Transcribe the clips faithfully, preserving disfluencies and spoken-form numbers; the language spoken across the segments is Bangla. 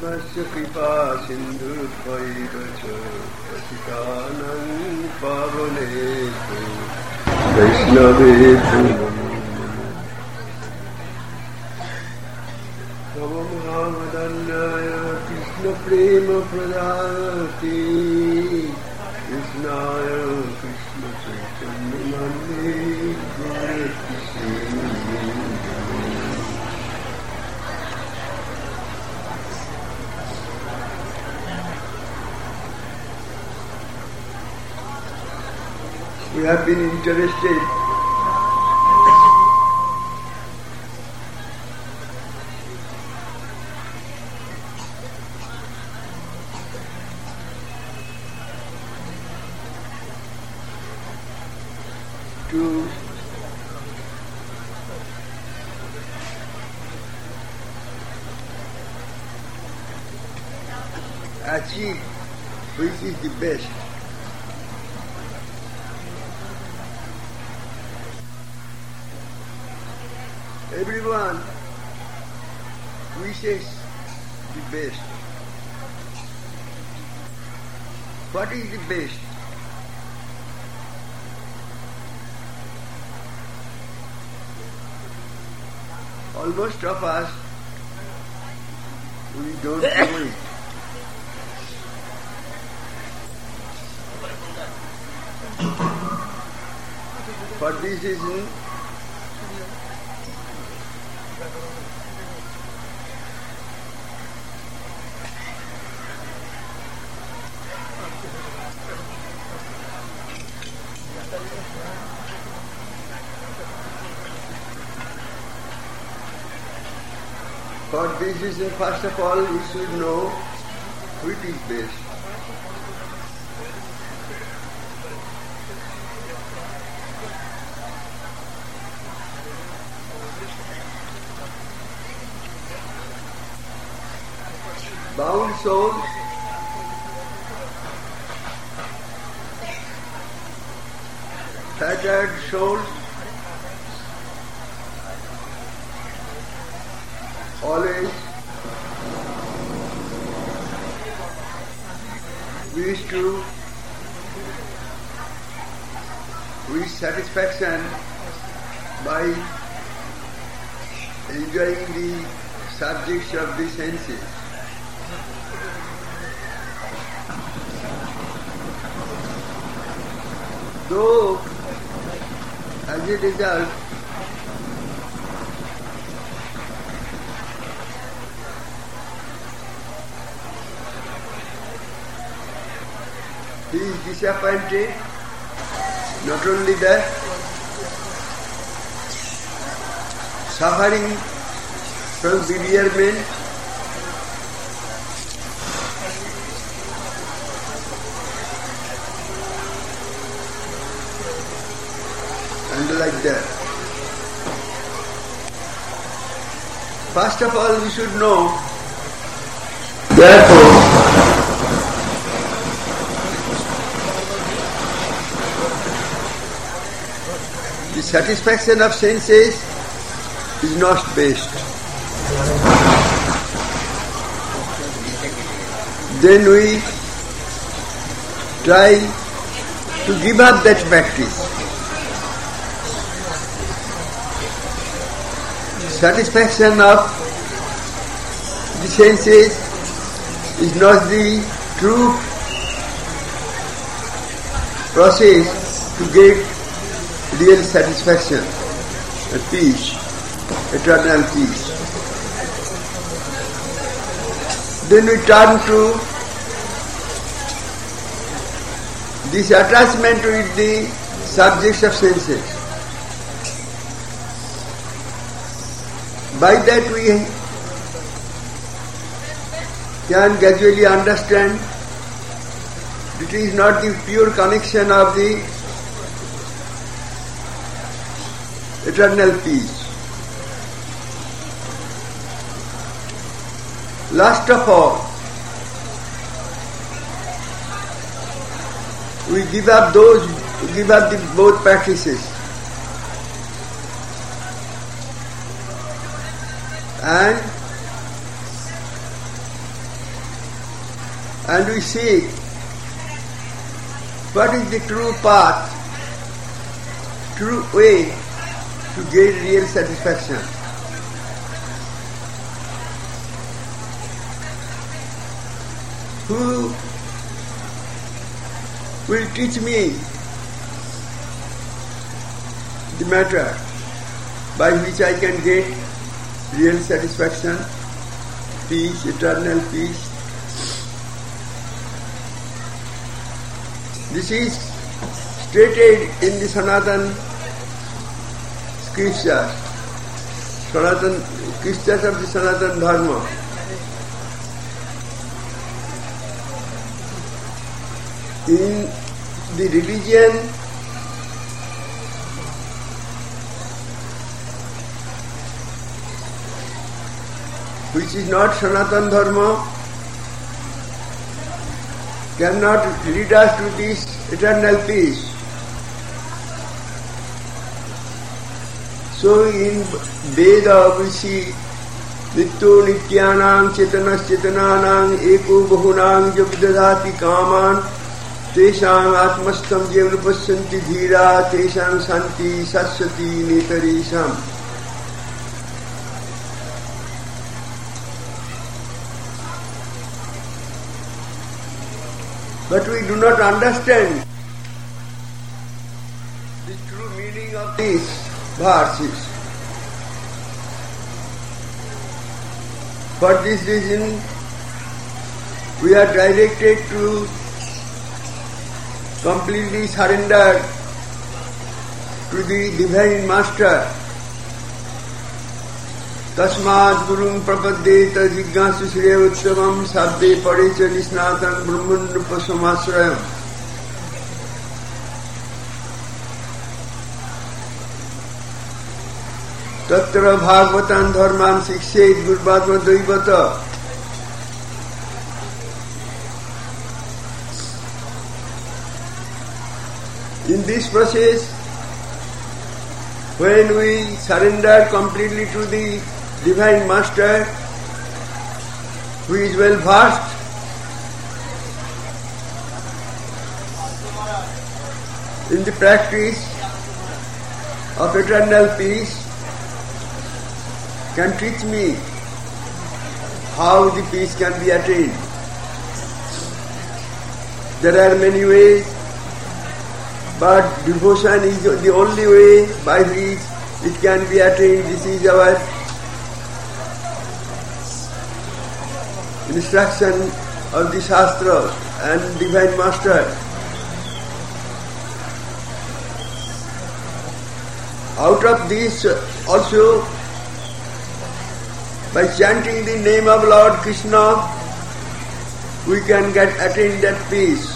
Masya kripa sindhurtvaiva ca patitanang pavanetu Vaishnavetu Namo Muhammadannaya Krishna prema pradati Krishnaya Krishna chaitanya namne We have been interested to achieve which is the best. Everyone wishes the best. What is the best? Almost of us, we don't know it. For this reason, For this reason, first of all, we should know which is best. Bound souls tattered souls always wish to reach satisfaction by enjoying the subjects of the senses. Though, as a result, he is disappointed, not only that, suffering from bewilderment, and like that. First of all, we should know, therefore, the satisfaction of senses is not best. Then we try to give up that practice. Satisfaction of the senses is not the true process to get real satisfaction, a peace, eternal peace. Then we turn to this attachment with the subjects of senses. By that we can gradually understand it is not the pure connection of the eternal peace. Last of all, we give up those, give up the both practices, and and we seek what is the true path, true way to get real satisfaction. Who will teach me the matter by which I can get real satisfaction, peace, eternal peace? This is stated in the Sanatana scriptures, Sanatana scriptures of the Sanatana Dharma. In the religion, which is not Sanatana Dharma, cannot lead us to this eternal peace. So in Veda we see Nityo Nityanang Chetanas Chetananang Eko Bahunang Javidadhati Kaman Teshang Atmastam Jevanupasyanti Dhira Teshang Santi Satsati Netarisham. But we do not understand the true meaning of these verses. For this reason, we are directed to completely surrender to the Divine Master. Tasmat Gurung Prapaddeta Jignasu Shreya Utsavam Sabde Parecha Nisnatan Brahmanupasamaśrayam. Tatra Bhagavatam Dharman Sikshayit Gurvatma Daivata. In this process, when we surrender completely to the Divine Master, who is well versed in the practice of eternal peace, can teach me how the peace can be attained. There are many ways, but devotion is the only way by which it can be attained. This is our instruction of the Shastra and Divine Master. Out of this also, by chanting the name of Lord Krishna, we can get attain that peace.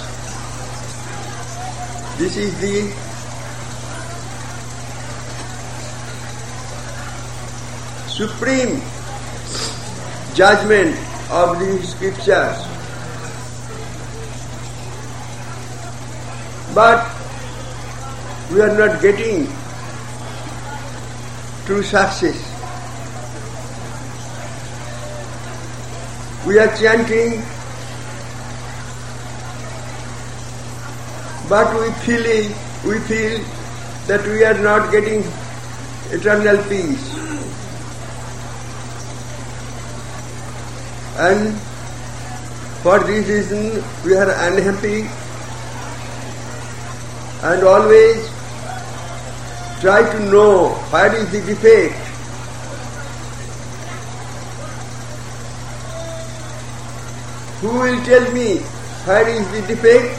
This is the supreme judgment of the scriptures. But we are not getting true success. We are chanting, but we feel we feel that we are not getting eternal peace. And for this reason we are unhappy and always try to know what is the defect. Who will tell me where is the defect?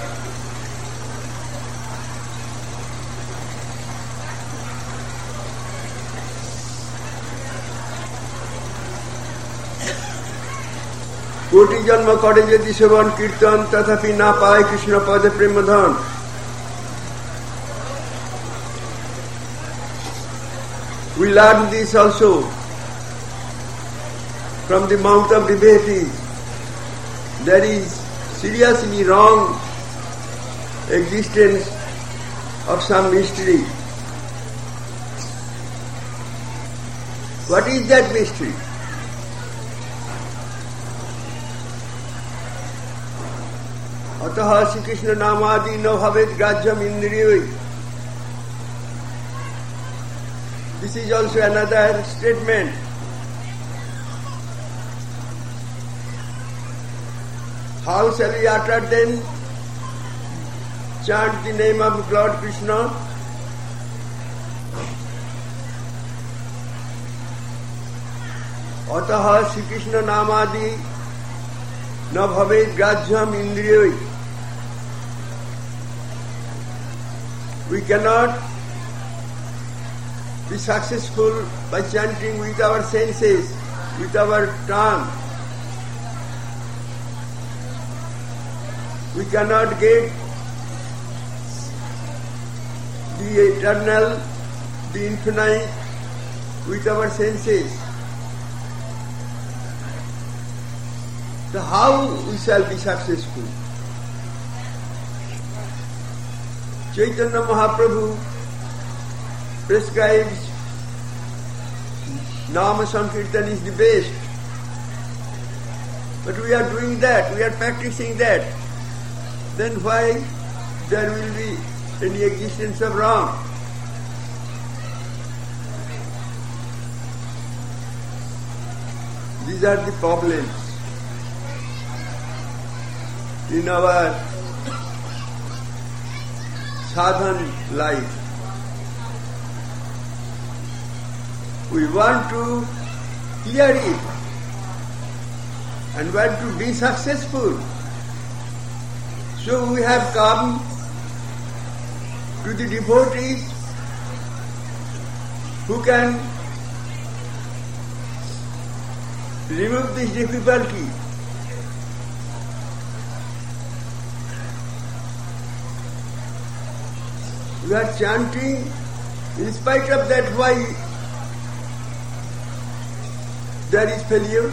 कोटि जन्म करे यदि सेवन कीर्तन तथापि ना पाए कृष्ण पद प्रेम धन. We learn this also from the mouth of devotees. There is seriously wrong existence of some mystery. What is that mystery? Ataha Sri Krishna namadi no bhavet grajyam indriyoi. This is also another statement. How shall we utter then? Chant the name of Lord Krishna. Ataha Sri Krishna namadi na bhavet grajyam indriyoi. We cannot be successful by chanting with our senses, with our tongue. We cannot get the eternal, the infinite with our senses. So how we shall be successful? Chaitanya Mahaprabhu prescribes Nama Sankirtan is the best. But we are doing that, we are practicing that. Then why there will be any existence of wrong? These are the problems in our sadhan life. We want to clear it and want to be successful. So we have come to the devotees who can remove this difficulty. We are chanting, in spite of that, why there is failure?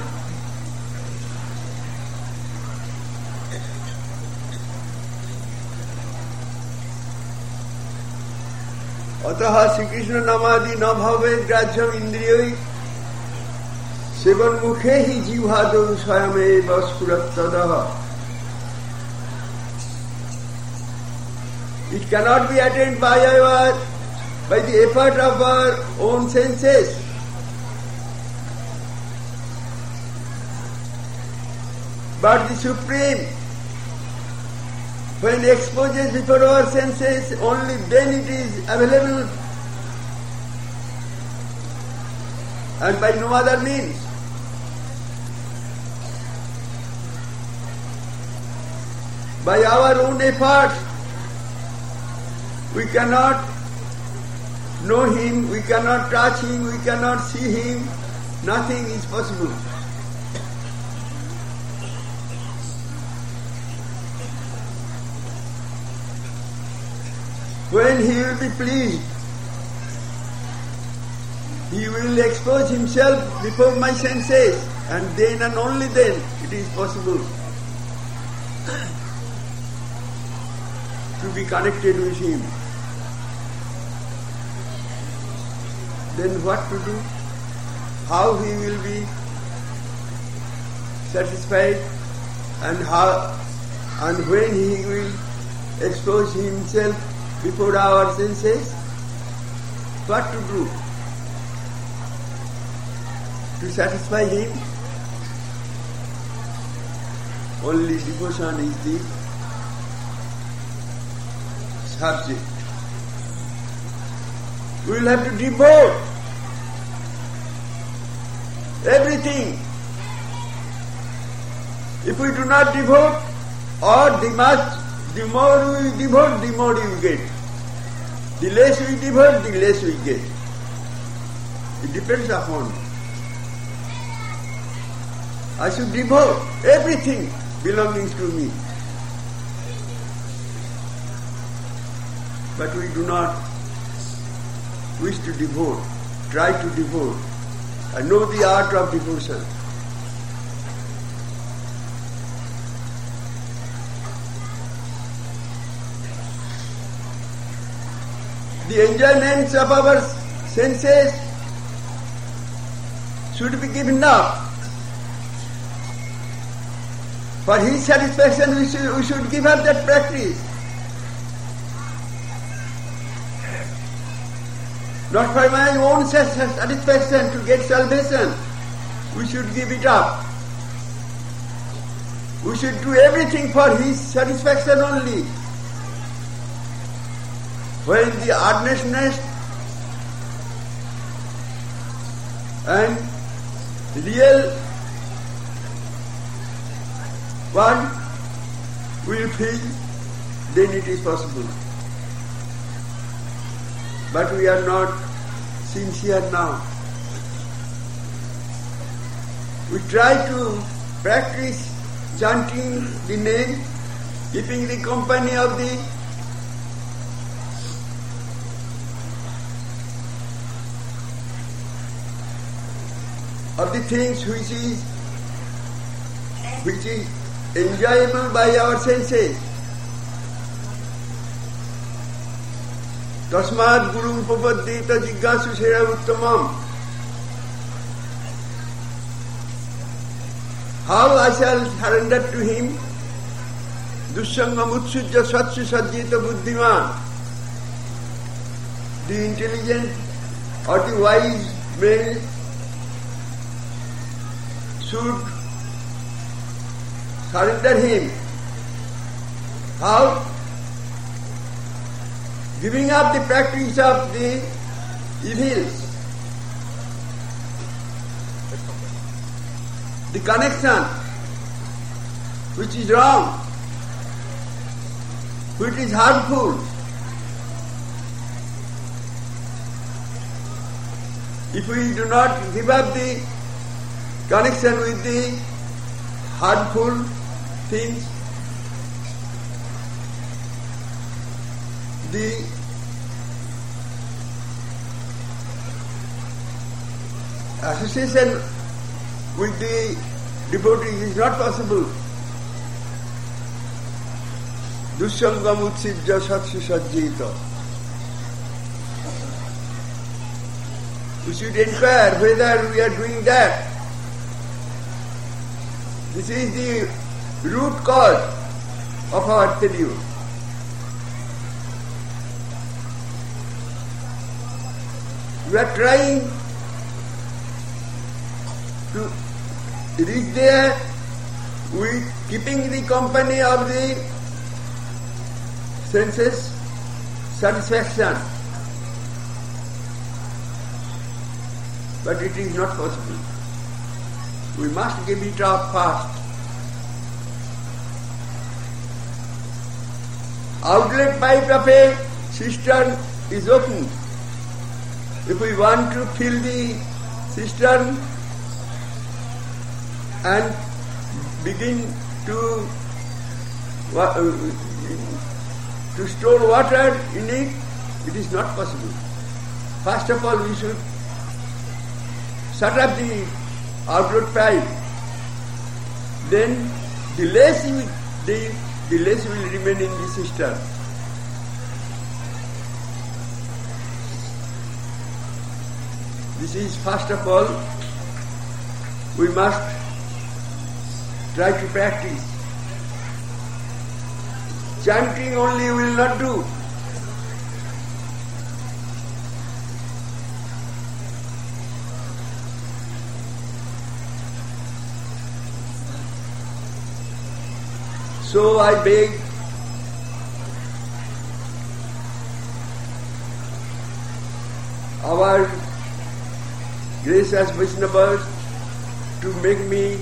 Ataha Sri Krishna namadi na bhavet grajyam indriyoi sevan mukhehi jivhado swayame vaskuratadaha. It cannot be attained by our, by the effort of our own senses. But the Supreme, when exposes before our senses, only then it is available, and by no other means. By our own effort, we cannot know Him, we cannot touch Him, we cannot see Him, nothing is possible. When He will be pleased, He will expose Himself before my senses, and then and only then it is possible to be connected with Him. Then what to do? How He will be satisfied, and how and when He will expose Himself before our senses? What to do to satisfy Him? Only devotion is the subject. We will have to devote everything. If we do not devote, or the much, the more we devote, the more we get. The less we devote, the less we get. It depends upon. I should devote everything belonging to me. But we do not wish to devote, try to devote, and know the art of devotion. The enjoyments of our senses should be given up. For his satisfaction we should, we should give up that practice. Not for my own satisfaction to get salvation. We should give it up. We should do everything for his satisfaction only. When the earnestness and real one will feel, then it is possible. But we are not sincere now. We try to practice chanting the name, keeping the company of the of the things which is which is enjoyable by our senses. Tasmad Guru Upapaddita Jiggasu Sera Uttamam. How I shall surrender to him? Dussangam Utsujya Satsu Sajjita Buddhiman. The intelligent or the wise man should surrender him. How? Giving up the practice of the evils, the connection which is wrong, which is harmful. If we do not give up the connection with the harmful things, the association with the devotees is not possible. Dussangam utsivya satsu sajjita. We should inquire whether we are doing that. This is the root cause of our failure. We are trying to reach there with keeping the company of the senses satisfaction. But it is not possible. We must give it up fast. Outlet pipe of a cistern is open. If we want to fill the cistern and begin to to store water in it, it is not possible. First of all, we should shut up the outlet pipe. Then the less will, the, the less will remain in the cistern. This is first of all, we must try to practice. Chanting only will not do. So I beg our gracious Vaishnavas to make me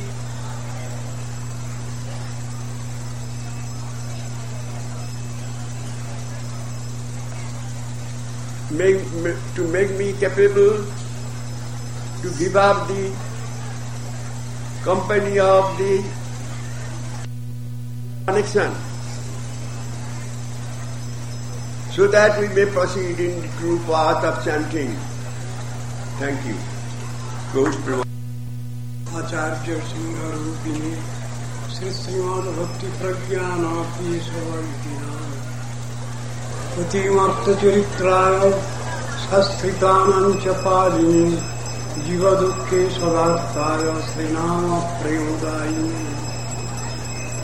make, to make me capable to give up the company of the connection, so that we may proceed in the true path of chanting. Thank you. Acharya Singha Rupini Sri Srimad Bhakti Pragyana Pisavayitina Patimartha Charitraya Sastritanam Chapalini Jiva Dukke Sadarthaya Srinama Prayodayini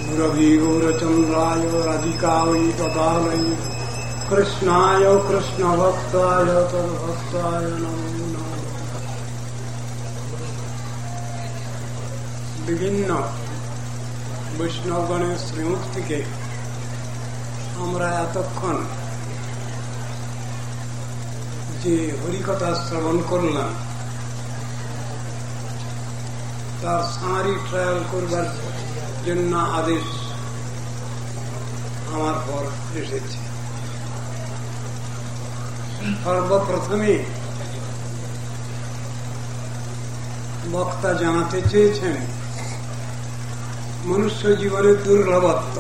गुरवी गौरचंद्राय राधिकावै तदालय कृष्णाय कृष्ण भक्ताय तद्भक्ताय नमो नमः। বিভিন্ন বৈষ্ণবগণের শ্রীমুখ থেকে আমরা এতক্ষণ যে হরিকথা শ্রবণ করলাম তার সামারি ট্রায়াল করবার জন্য আদেশ আমার পর এসেছে। সর্বপ্রথমে বক্তা জানাতে চেয়েছেন মনুষ্য জীবনের দুর্লভত্ব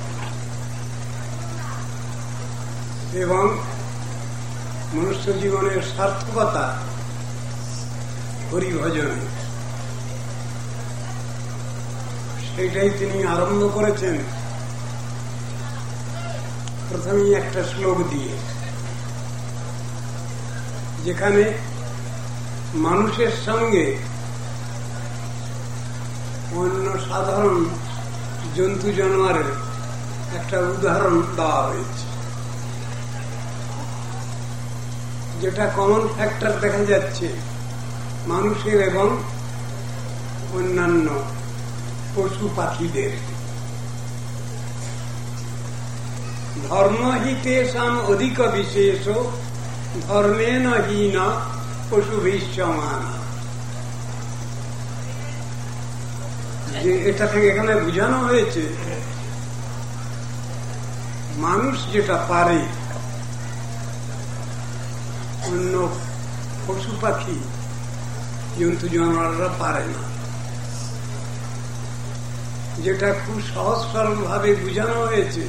এবং মনুষ্য জীবনের সার্থকতা হরিভজনে, সেটাই তিনি আরম্ভ করেছেন প্রথমেই একটা শ্লোক দিয়ে, যেখানে মানুষের সঙ্গে অন্য সাধারণ জন্তু জানোয়ারের একটা উদাহরণ দেওয়া হয়েছে, যেটা কমন ফ্যাক্টর দেখা যাচ্ছে মানুষের এবং অন্যান্য পশু পাখিদের। ধর্মহিতেষাম অধিক বিশেষ ধর্মেণ হীন পশুভিষ্যমান। যে এটা থেকে এখানে বোঝানো হয়েছে মানুষ যেটা পারে অন্য পশু পাখি জন্তু জানোয়াররা পারে না। যেটা খুব সহজ সরল ভাবে বোঝানো হয়েছে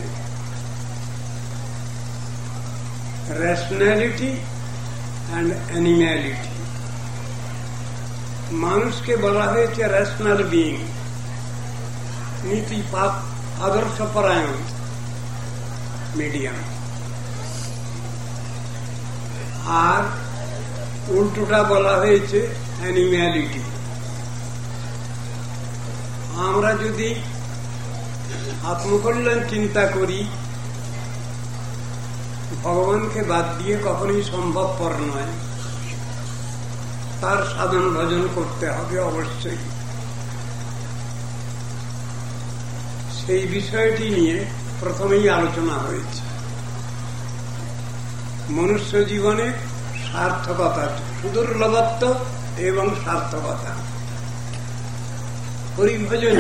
রেশনালিটি অ্যান্ড অ্যানিম্যালিটি। মানুষকে বলা হয়েছে রেশনাল বিইং, নীতি পাপ আদর্শ পরায়ণ মিডিয়াম, আর উল্টোটা বলা হয়েছে অ্যানিম্যালিটি। আমরা যদি আত্মকল্যাণ চিন্তা করি, ভগবানকে বাদ দিয়ে কখনোই সম্ভবপর নয়, তার সাধন ভজন করতে হবে অবশ্যই। সেই বিষয়টি নিয়ে প্রথমেই আলোচনা হয়েছে। মনুষ্য জীবনে সার্থকতা, সুদুর্লভত্ব এবং সার্থকতা, হরিভজন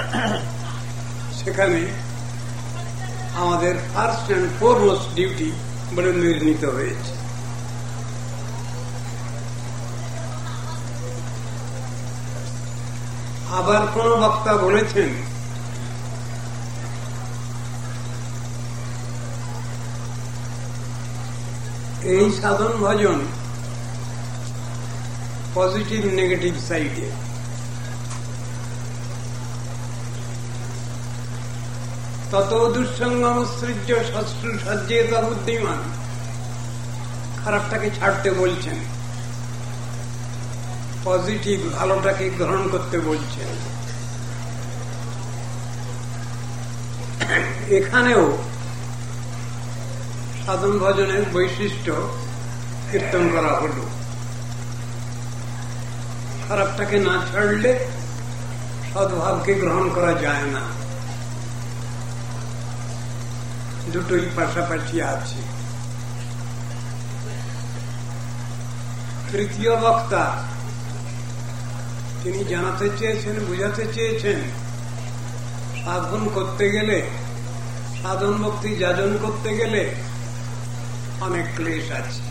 সেখানে আমাদের ফার্স্ট অ্যান্ড ফোরমোস্ট ডিউটি বলে নির্ণীত হয়েছে। আবার কোন বক্তা বলেছেন এই সাধন ভজন পজিটিভ নেগেটিভ সাইডে। তত দুঃসঙ্গম সৃজ্য সজ্জেত বুদ্ধিমান, খারাপটাকে ছাড়তে বলছেন, পজিটিভ ভালোটাকে গ্রহণ করতে বলছেন। এখানেও সাধন ভজনের বৈশিষ্ট্য কীর্তন করা হল। খারাপটাকে না ছাড়লে সদ্ভাবকে গ্রহণ করা যায় না, দুটোই পাশাপাশি আছে। তৃতীয় বক্তা তিনি জানাতে চেয়েছেন, বুঝাতে চেয়েছেন সাধন করতে গেলে, সাধন ভক্তি যাজন করতে গেলে অনেক ক্লেশ আছে।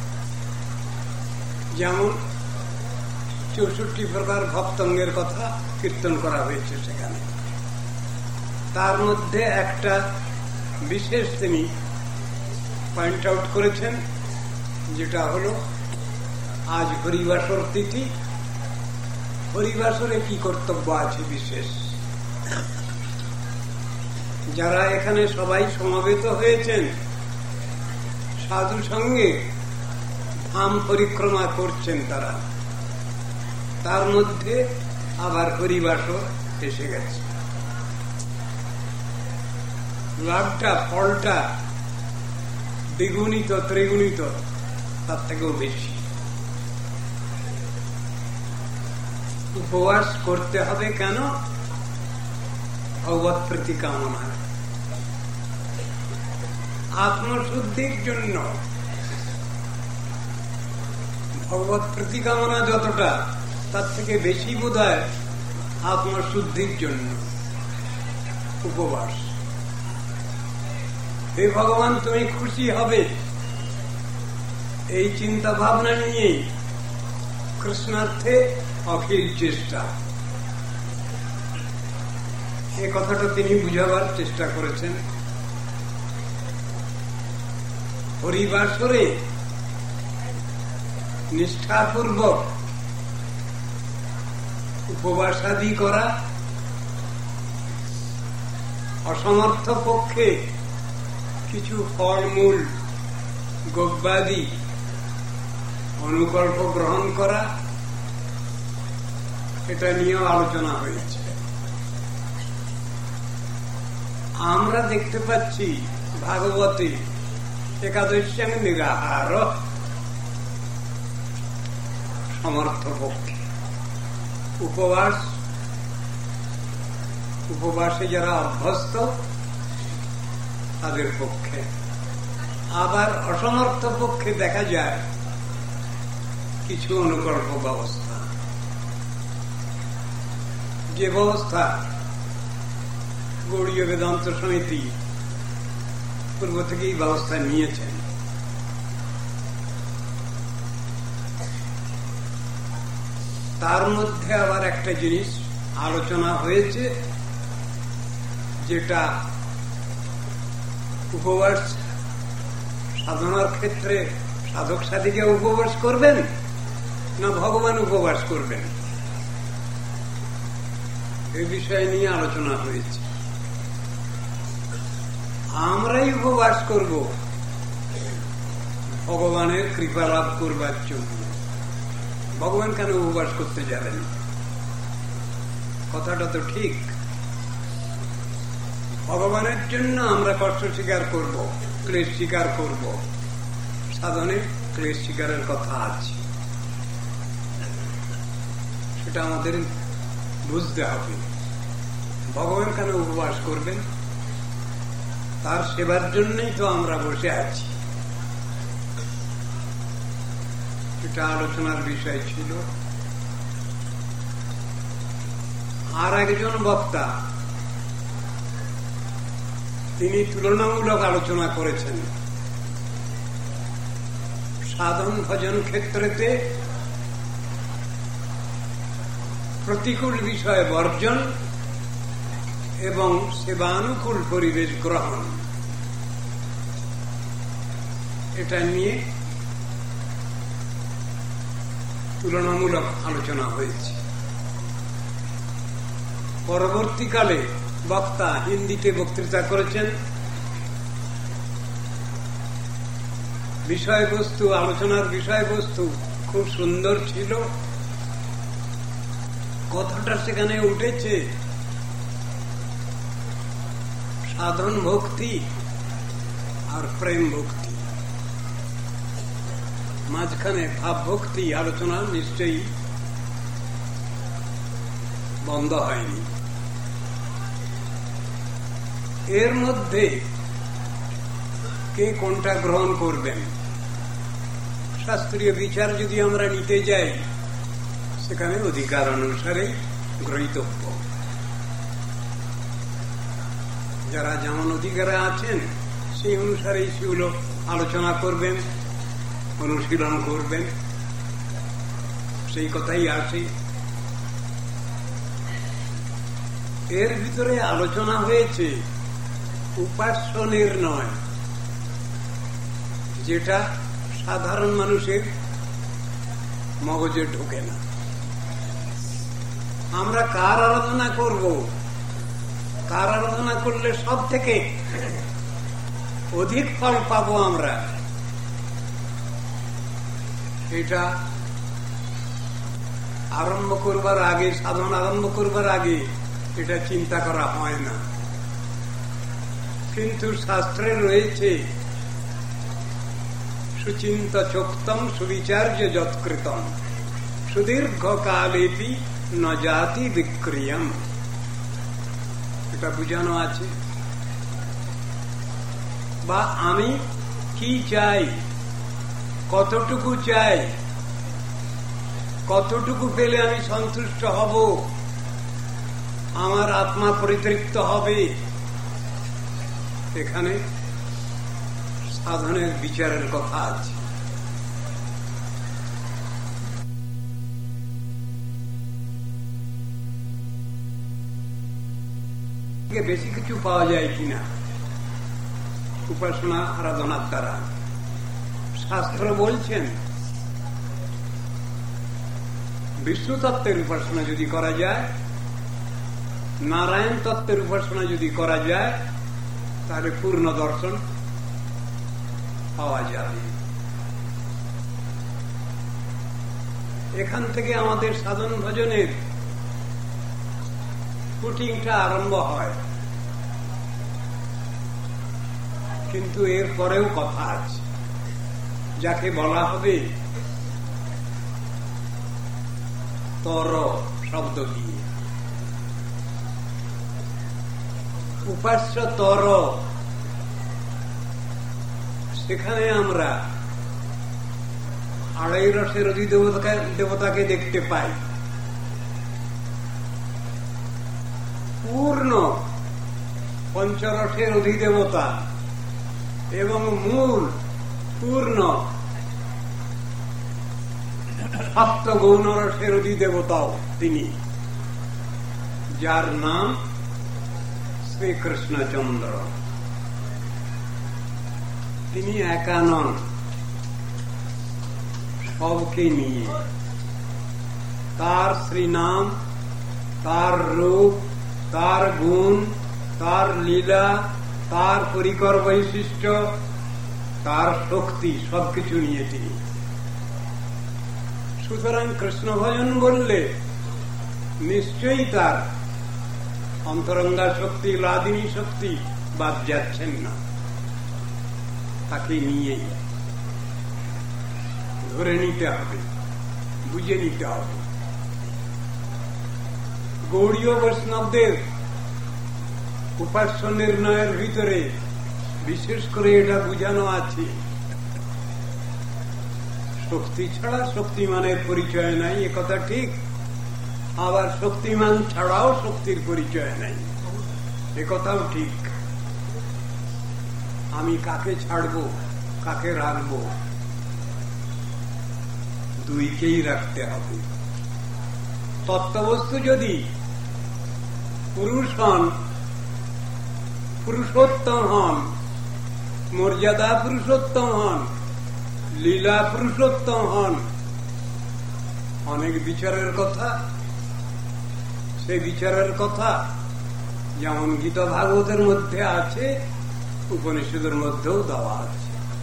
যেমন চৌষট্টি প্রকার ভক্তঙ্গের কথা কীর্তন করা হয়েছে সেখানে। তার মধ্যে একটা বিশেষ তিনি পয়েন্ট আউট করেছেন, যেটা হলো আজ হরিবাসর তিথি। হরিবাসরে কি কর্তব্য আছে বিশেষ? যারা এখানে সবাই সমবেত হয়েছেন সাধু সঙ্গে ধাম পরিক্রমা করছেন, তারা তার মধ্যে আবার হরিবাসর এসে গেছে। লাভটা, ফলটা দ্বিগুণিত ত্রিগুণিত তার থেকেও বেশি। উপবাস করতে হবে কেন? ভগবত প্রীতি কামনা, আত্মশুদ্ধির জন্য। ভগবত প্রীতি কামনা যতটা, তার থেকে বেশি বোধ হয় আত্মশুদ্ধির জন্য উপবাস। হে ভগবান, তুমি খুশি হবে, এই চিন্তা ভাবনা নিয়ে কৃষ্ণার্থে অখিল চেষ্টা। এ কথাটা তিনি বুঝাবার চেষ্টা করেছেন। হরিবাসরে নিষ্ঠাপূর্বক উপবাসাদি করা অসমর্থ পক্ষে কিছু ফলমূল গব্যাদি অনুকল্প গ্রহণ করা, এটা নিয়েও আলোচনা হয়েছে। আমরা দেখতে পাচ্ছি ভাগবতে একাদশ্যাং নিরাহার সমর্থ পক্ষে উপবাস, উপবাসে যারা অভ্যস্ত তাদের পক্ষে। আবার অসমর্থ পক্ষে দেখা যায় কিছু অনুকল্প ব্যবস্থা, যে ব্যবস্থা গৌড়ীয় বেদান্ত সমিতি পূর্ব থেকেই ব্যবস্থা নিয়েছেন। তার মধ্যে আবার একটা জিনিস আলোচনা হয়েছে, যেটা উপবাস সাধনার ক্ষেত্রে সাধক সাধীকে উপবাস করবেন না ভগবান উপবাস করবেন, এই বিষয় নিয়ে আলোচনা হয়েছে। আমরাই উপবাস করব ভগবানের কৃপা লাভ করবার জন্য। ভগবান কেন উপবাস করতে যাবেন? কথাটা তো ঠিক। ভগবানের জন্য আমরা কষ্ট স্বীকার করব, ক্লেশ স্বীকার করব, সাধনে ক্লেশ স্বীকারের কথা আছে, সেটা আমাদের বুঝতে হবে। ভগবান কেন উপবাস করবেন? তার সেবার জন্যই তো আমরা বসে আছি। এটা আলোচনার বিষয় ছিল। আর একজন বক্তা তিনি তুলনামূলক আলোচনা করেছেন। সাধন ভজন ক্ষেত্রেতে প্রতিকূল বিষয় বর্জন এবং সেবানুকূল পরিবেশ গ্রহণ, এটা নিয়ে তুলনামূলক আলোচনা হয়েছে। পরবর্তীকালে বক্তা হিন্দিতে বক্তৃতা করেছেন। বিষয়বস্তু, আলোচনার বিষয়বস্তু খুব সুন্দর ছিল। কথাটা সেখানে উঠেছে সাধন ভক্তি আর প্রেম ভক্তি, মাঝখানে ভাব ভক্তি আলোচনা নিশ্চয়ই বন্ধ হয়নি। এর মধ্যে কে কোনটা গ্রহণ করবেন, শাস্ত্রীয় বিচার যদি আমরা নিতে যাই, সেখানে অধিকার অনুসারে গ্রহীতব্য। যারা যেমন অধিকারে আছেন সেই অনুসারে সেগুলো আলোচনা করবেন, অনুশীলন করবেন, সেই কথাই আসে। এর ভিতরে আলোচনা হয়েছে উপাস্য নির্ণয়, যেটা সাধারণ মানুষের মগজে ঢোকে না। আমরা কার আরাধনা করব, কার আরাধনা করলে সব থেকে অধিক ফল পাবো আমরা, এটা আরম্ভ করবার আগে, সাধন আরম্ভ করবার আগে এটা চিন্তা করা হয় না। কিন্তু শাস্ত্রে রয়েছে সুচিন্ত চোক্তম সুবিচার্য যৎকৃতম সুদীর্ঘ কালেপি ন জাতি বিক্রিয়ম। এটা বুঝানো আছে। বা আমি কি চাই, কতটুকু চাই, কতটুকু পেলে আমি সন্তুষ্ট হব, আমার আত্মা পরিতৃপ্ত হবে, এখানে সাধনের বিচারের কথা আছে। বেশি কিছু পাওয়া যায় কিনা উপাসনা আরাধনার দ্বারা? শাস্ত্র বলছেন বিষ্ণু তত্ত্বের উপাসনা যদি করা যায়, নারায়ণ তত্ত্বের উপাসনা যদি করা যায়, তাহলে পূর্ণ দর্শন পাওয়া যাবে। এখান থেকে আমাদের সাধন ভজনের শুটিংটা আরম্ভ হয়। কিন্তু এর পরেও কথা আছে, যাকে বলা হবে তর শব্দ দিয়ে। উপাস্য তর, সেখানে আমরা আড়াই রসের অধিদেবতাকে দেবতাকে দেখতে পাই। পূর্ণ পঞ্চরসের অধিদেবতা এবং মূল পূর্ণ সপ্ত গৌণ রসের অধিদেবতাও তিনি, যার নাম শ্রীকৃষ্ণচন্দ্র। তিনি একা নন, সবকে নিয়ে। তার শ্রীনাম, তার রূপ, তার গুণ, তার লীলা, তার পরিকর বৈশিষ্ট্য, তার শক্তি, সবকিছু নিয়ে তিনি। সুতরাং কৃষ্ণ ভজন বললে নিশ্চয়ই তার অন্তরঙ্গা শক্তি, লাদিনী শক্তি বাদ যাচ্ছেন না। তাকে নিয়েই ধরে নিতে হবে, বুঝে নিতে হবে। গৌড়ীয় বৈষ্ণবদের উপাস্য নির্ণয়ের ভিতরে বিশেষ করে এটা বুঝানো আছে, শক্তি ছাড়া শক্তিমানের পরিচয় নাই, একথা ঠিক। আবার শক্তিমান ছাড়াও শক্তির পরিচয় নাই, একথাও ঠিক। আমি কাকে ছাড়বো, কাকে রাখবো, দুইকেই রাখতে হবে। তত্ত্ববস্তু যদি পুরুষ হন, পুরুষোত্তম হন, মর্যাদা পুরুষোত্তম হন, লীলা পুরুষোত্তম হন, অনেক বিচারের কথা। সেই বিচারের কথা যেমন গীতা ভাগবতের মধ্যে আছে, উপনিষদের মধ্যেও দেওয়া আছে।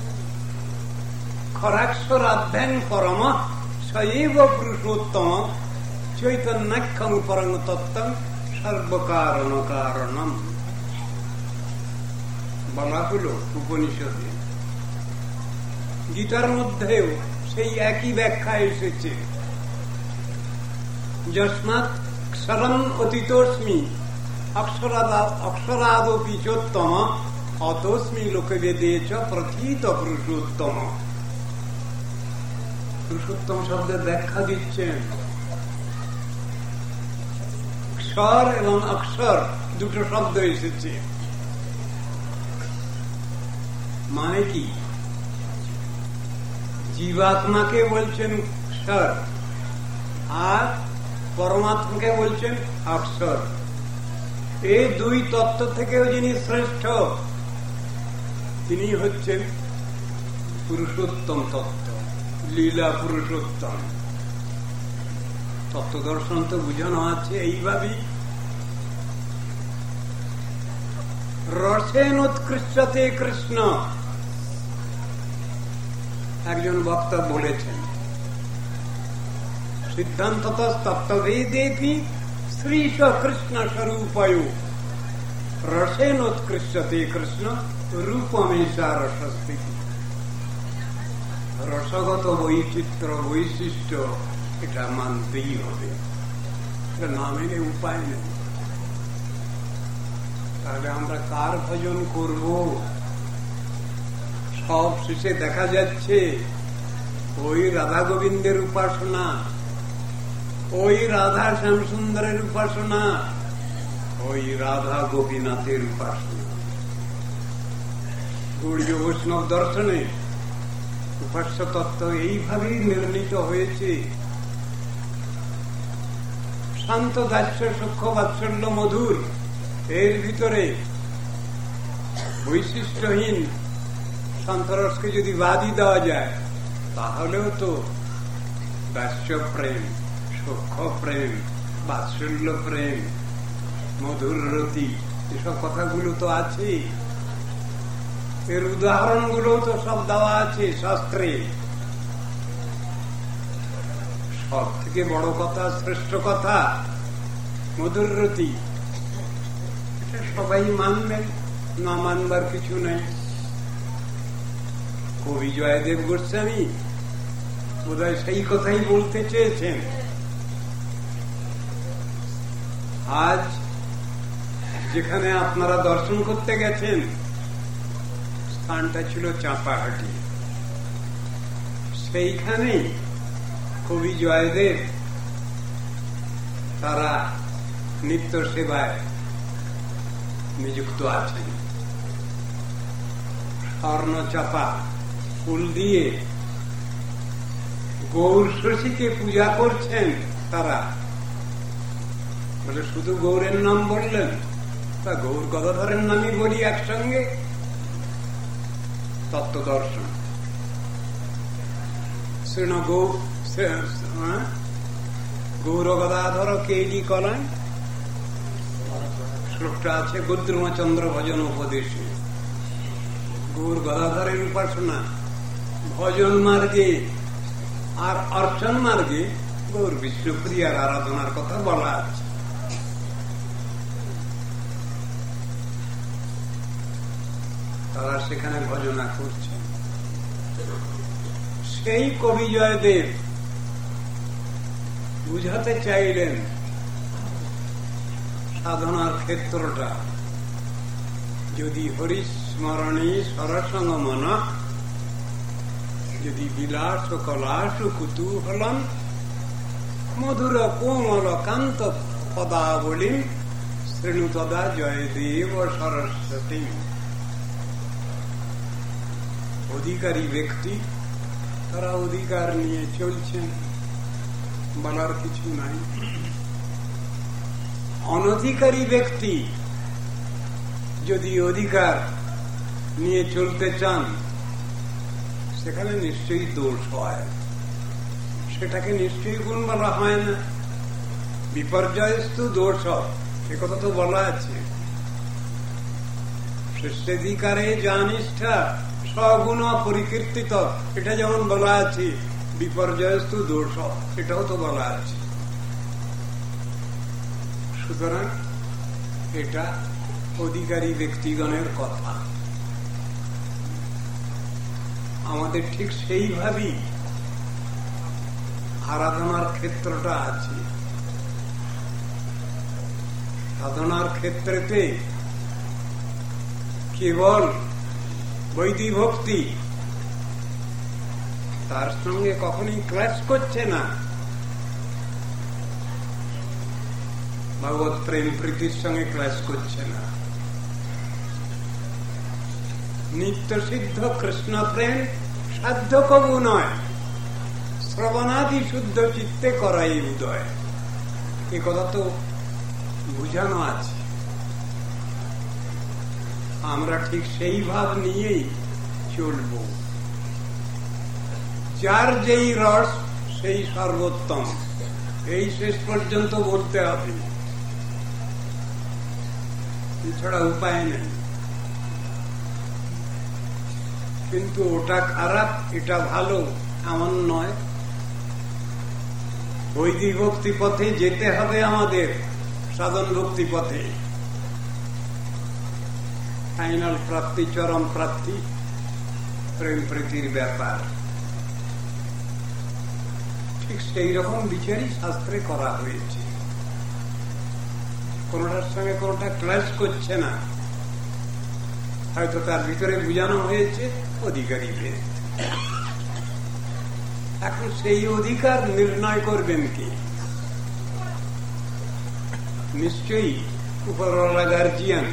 খরাক্ষরাধ্যান পরম সৈব পুরুষোত্তম চৈতন্যক্ষম পরম তত্ত্বম সর্বকারণ কারণম বলা হল উপনিষদে। গীতার মধ্যেও সেই একই ব্যাখ্যা এসেছে। যস্মাৎ ক্ষরম অতীতস্মি অক্ষরাদপি চোত্তম অতস্মি লোকবেদে চ প্রথিত পুরুষোত্তম। পুরুষোত্তম শব্দের ব্যাখ্যা দিচ্ছেন। ক্ষর এবং অক্ষর দুটো শব্দ এসেছে, মানে কি? জীবাত্মাকে বলছেন ক্ষর, আর পরমাত্মাকে বলছেন অক্ষর। এই দুই তত্ত্ব থেকেও যিনি শ্রেষ্ঠ, তিনি হচ্ছেন পুরুষোত্তম তত্ত্ব, লীলা পুরুষোত্তম। তত্ত্ব দর্শন তো বুঝানো আছে এইভাবেই। রসেন উৎকৃষ্টতে কৃষ্ণ, একজন বক্তা বলেছেন, সিদ্ধান্তত তত্ত্বভেদেপি শ্রীশ কৃষ্ণ স্বরূপয় রসেনোৎকৃষ্টতে কৃষ্ণ রূপমেশা রসস্থিতি। রসগত বৈচিত্র্য বৈশিষ্ট্য এটা মানতেই হবে, এটা না মেনে উপায় নেই। তাহলে আমরা কার ভজন করব? সব শেষে দেখা যাচ্ছে ওই রাধা গোবিন্দের উপাসনা, ওই রাধা শ্যামসুন্দরের উপাসনা, ওই রাধা গোপীনাথের উপাসনা। গৌড়ীয় বৈষ্ণব দর্শনে উপাস্য তত্ত্ব এইভাবেই নির্ণীত হয়েছে। শান্ত দাস্য সূক্ষ্ম বাৎসল্য মধুর, এর ভিতরে বৈশিষ্ট্যহীন শান্তরসকে যদি বাদই দেওয়া যায় তাহলেও তো দাস্য প্রেম, সূক্ষ্ম প্রেম, বাৎসল্য প্রেম, মধুর রতি, এসব কথাগুলো তো আছে। এর উদাহরণগুলো তো সব দেওয়া আছে শাস্ত্রে। সব থেকে বড় কথা, শ্রেষ্ঠ কথা মধুর রতি, এটা সবাই মানবেন, না মানবার কিছু নেই। কবি জয়দেব গোস্বামী বোধহয় সেই কথাই বলতে চেয়েছেন। আজ যেখানে আপনারা দর্শন করতে গেছেন স্থানটা ছিল চাঁপাহাটি, সেইখানেই কবি জয়দেব তারা নিত্য সেবায় নিযুক্ত আছেন। স্বর্ণ চাপা ফুল দিয়ে গৌর শশীকে পূজা করছেন তারা। বলে শুধু গৌরের নাম বললেন, তা গৌর গদাধরের নামই বলি একসঙ্গে। তত্ত্ব দর্শন শ্রীণ গৌর গদাধর কেডি কলায় শ্লোকটা আছে, গদ্রমচন্দ্র ভজন উপদেশে। গৌর গদাধরের উপাসনা ভজন মার্গে আর অর্চন মার্গে গৌর বিষ্ণুপ্রিয়ার আরাধনার কথা বলা আছে। তারা সেখানে ভজনা করছেন। সেই কবি জয়দেব বুঝাতে চাইলেন সাধনার ক্ষেত্রটা যদি হরিস্মরণী সরসঙ্গ মন, যদি বিলাস কলাস কুতূহলন মধুর কোমল কান্ত পদাবলী শ্রেণু তদা জয়দেব সরস্বতী। অধিকারী ব্যক্তি তারা অধিকার নিয়ে চলছেন, বলার কিছু নাই। অনধিকারী ব্যক্তি যদি অধিকার নিয়ে চলতে চান সেখানে নিশ্চয়ই দোষ হয়, সেটাকে নিশ্চয়ই গুণ বলা হয় না। বিপর্যয়স্তু দোষ, একথা তো বলা আছে। শ্রেষ্ঠাধিকারে যা নিষ্ঠা সগুণ পরিকীর্তিত, এটা যেমন বলা আছে। বিপর্যয়স্তু দোষ, এটাও তো বলা আছে। সুতরাং এটা অধিকারী ব্যক্তিগণের কথা। আমাদের ঠিক সেইভাবেই আরাধনার ক্ষেত্রটা আছে। সাধনার ক্ষেত্রেতে কেবল বৈদিক ভক্তি তার সঙ্গে কখনই ক্লাস করছে না। ভগবত প্রেম প্রীতির সঙ্গে ক্লাস করছে না। নিত্য সিদ্ধ কৃষ্ণ প্রেম সাধ্য কবু নয়, শ্রবণাদি শুদ্ধ চিত্তে করাই উদয়। এ কথা তো বুঝানো আছে। আমরা ঠিক সেই ভাব নিয়েই চলব। যার যেই রস সেই সর্বোত্তম, এই শেষ পর্যন্ত বলতে হবে, এছাড়া উপায় নেই। কিন্তু ওটা খারাপ এটা ভালো এমন নয়। বৈদিক ভক্তি পথে যেতে হবে আমাদের, সাধন ভক্তি পথে। ফাইনাল প্রাপ্তি, চরম প্রাপ্তি, প্রেম প্রীতির ব্যাপার। ঠিক সেই রকম বিচারই শাস্ত্রে করা হয়েছে। কোনটার সঙ্গে কোনটা ক্লাস করছে না, হয়তো তার ভিতরে বোঝানো হয়েছে অধিকারী ভেদ। এখন সেই অধিকার নির্ণয় করবেন কি? নিশ্চয়ই উপরওয়ালা guardian,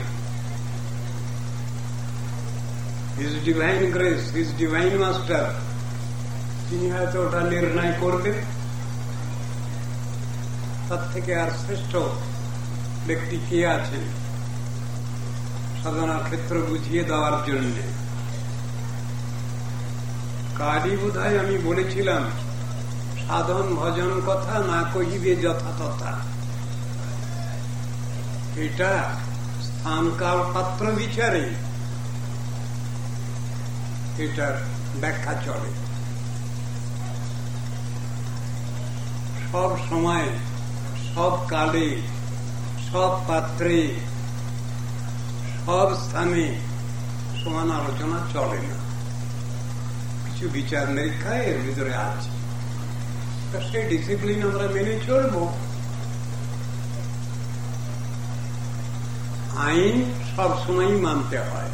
his divine grace, his divine master, তিনি হয়তো ওটা নির্ণয় করবেন। তার থেকে আর শ্রেষ্ঠ ব্যক্তি কে আছেন সাধনার ক্ষেত্র বুঝিয়ে দেওয়ার জন্য? কালী বোধহয় আমি বলেছিলাম, সাধন ভজন কথা না কহিবে যথাতথা। এটা স্থান কাল পাত্র বিচারে এটার ব্যাখ্যা চলে। সব সময়, সব কালে, সব পাত্রে, সব স্থানে সমান আলোচনা চলে না। কিছু বিচার নিরীক্ষা এর ভিতরে আছে, সেই ডিসিপ্লিন আমরা মেনে চলব। আইন সব সময় মানতে হয়।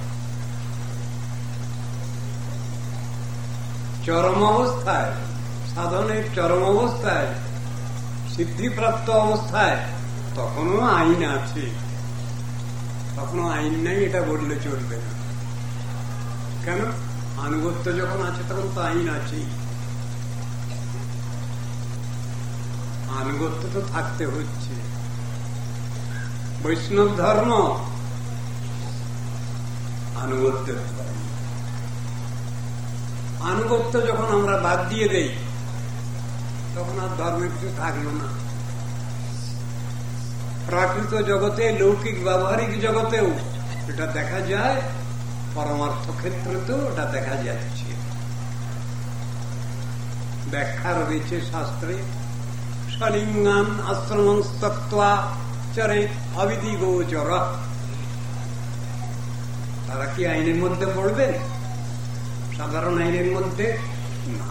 চরম অবস্থায়, সাধনের চরম অবস্থায়, সিদ্ধিপ্রাপ্ত অবস্থায় তখনও আইন আছে। তখনও আইন নেই এটা বললে চলবে না। কেন? আনুগত্য যখন আছে তখন তো আইন আছেই। আনুগত্য তো থাকতে হচ্ছে। বৈষ্ণব ধর্ম আনুগত্যের ধর্ম। আনুগত্য যখন আমরা বাদ দিয়ে দেই তখন আর ধর্মের কিছু থাকলো না। প্রাকৃত জগতে, লৌকিক ব্যবহারিক জগতেও এটা দেখা যায়, পরমার্থ ক্ষেত্রেতেও এটা দেখা যাচ্ছে। ব্যাখ্যা রয়েছে শাস্ত্রে, সলিঙ্গান আশ্রমং ত্যক্ত্বা চরে অবিধি গোচর। তারা কি আইনের মধ্যে পড়বেন? সাধারণ আইনের মধ্যে না,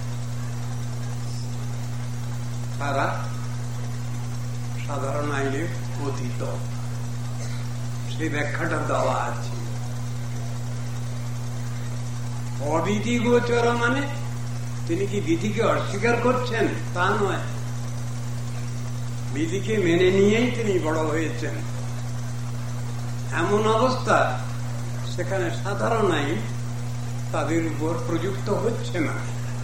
তারা সাধারণ আইনের অতীত। সেই ব্যাখ্যাটা দেওয়া আছে। অবিধি গোচর মানে তিনি কি বিধিকে অস্বীকার করছেন? তা নয়, বিধিকে মেনে নিয়েই তিনি বড় হয়েছেন। এমন অবস্থা সেখানে সাধারণ আইন তাদের উপর প্রযুক্ত হচ্ছে না।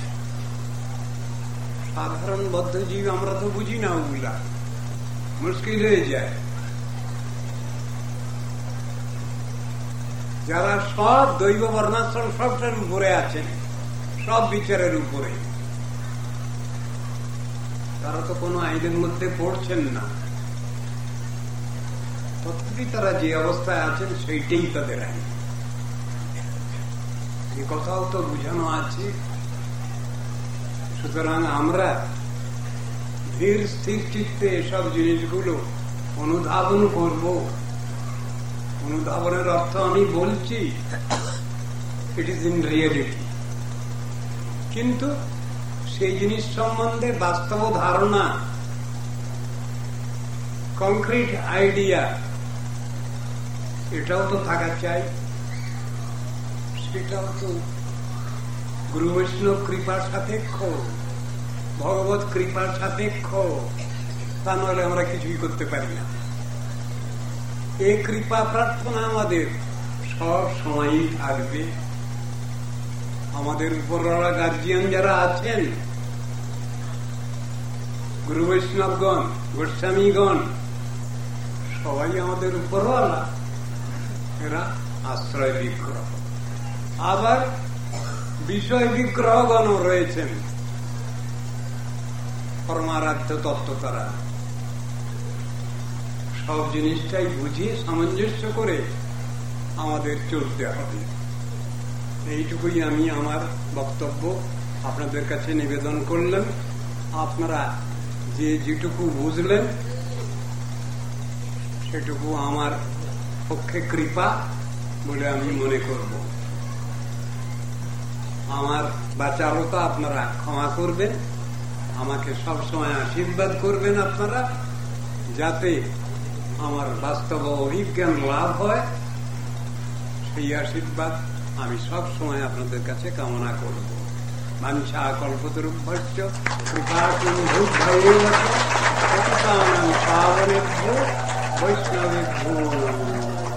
সাধারণ বদ্ধজীব আমরা তো বুঝি না, ওগুলা মুশকিল হয়ে যায়। যারা সব দৈব বর্ণাশ্রম সবটার উপরে আছেন, সব বিচারের উপরে, তারা তো কোনো আইনের মধ্যে পড়ছেন না। তথাপি তারা যে অবস্থায় আছেন সেইটাই তাদের আইন। এই কথাও তো বুঝানো আছে। সুতরাং আমরা ধীর স্থির চিত্তে এসব জিনিসগুলো অনুধাবন করব। অনুধাবনের অর্থ আমি বলছি ইট ইজ ইন রিয়েলিটি, কিন্তু সেই জিনিস সম্বন্ধে বাস্তব ধারণা, কংক্রিট আইডিয়া, এটাও তো থাকা চাই। সেটাও তো গুরু বৈষ্ণব কৃপার সাপেক্ষ, ভগবত কৃপার সাপেক্ষ। তা নইলে আমরা কিছুই করতে পারি না। এই কৃপা প্রার্থনা আমাদের সব সময়ই থাকবে। আমাদের উপরওয়ালা গার্জিয়ান যারা আছেন, গুরু বৈষ্ণবগণ, গোস্বামীগণ, সবাই আমাদের উপরওয়ালা। এরা আশ্রয় বিগ্রহ। আবার বিষয় বিগ্রহগণ রয়েছেন, পরমারাধ্য তত্ত্ব। তারা সব জিনিসটাই বুঝিয়ে সামঞ্জস্য করে আমাদের চলতে হবে। এইটুকুই আমি আমার বক্তব্য আপনাদের কাছে নিবেদন করলাম। আপনারা যে যেটুকু বুঝলেন সেটুকু আমার পক্ষে কৃপা। বলে আমি মনে করব। আমার বাচালতা আপনারা ক্ষমা করবেন, আমাকে সবসময় আশীর্বাদ করবেন আপনারা, যাতে আমার বাস্তব অভিজ্ঞান লাভ হয়। সেই আশীর্বাদ আমি সব সময় আপনাদের কাছে কামনা করব। বাঞ্ছা কল্পতরুভ্যশ্চ কৃপা সিন্ধু বৈষ্ণবেভ্যো বৈষ্ণবেভ্যো নমঃ।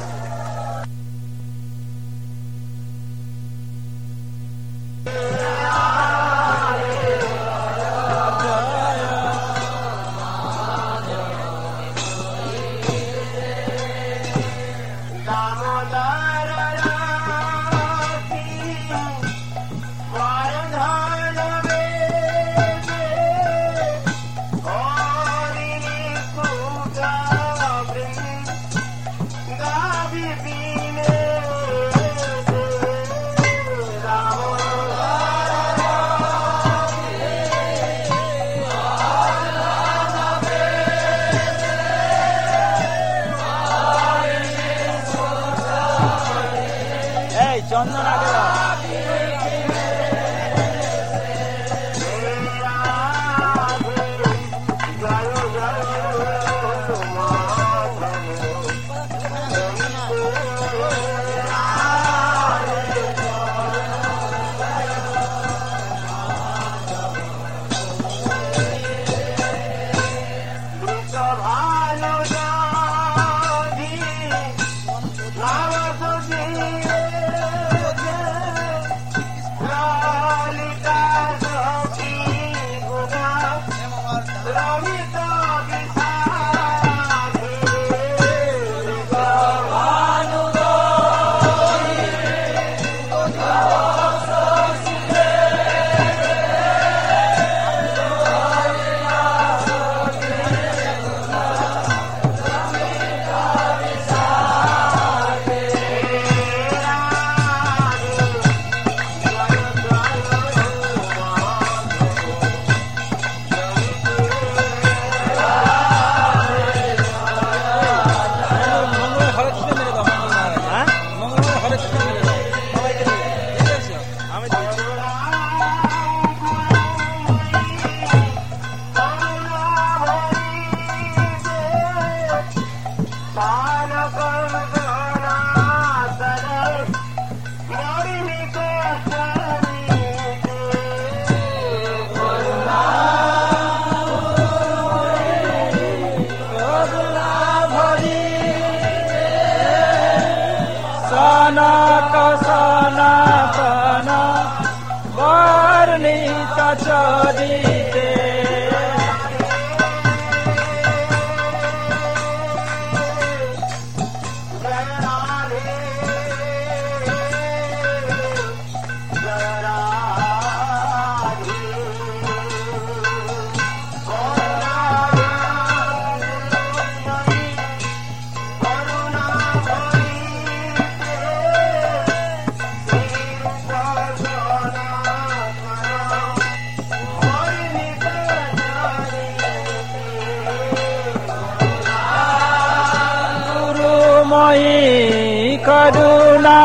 करुणा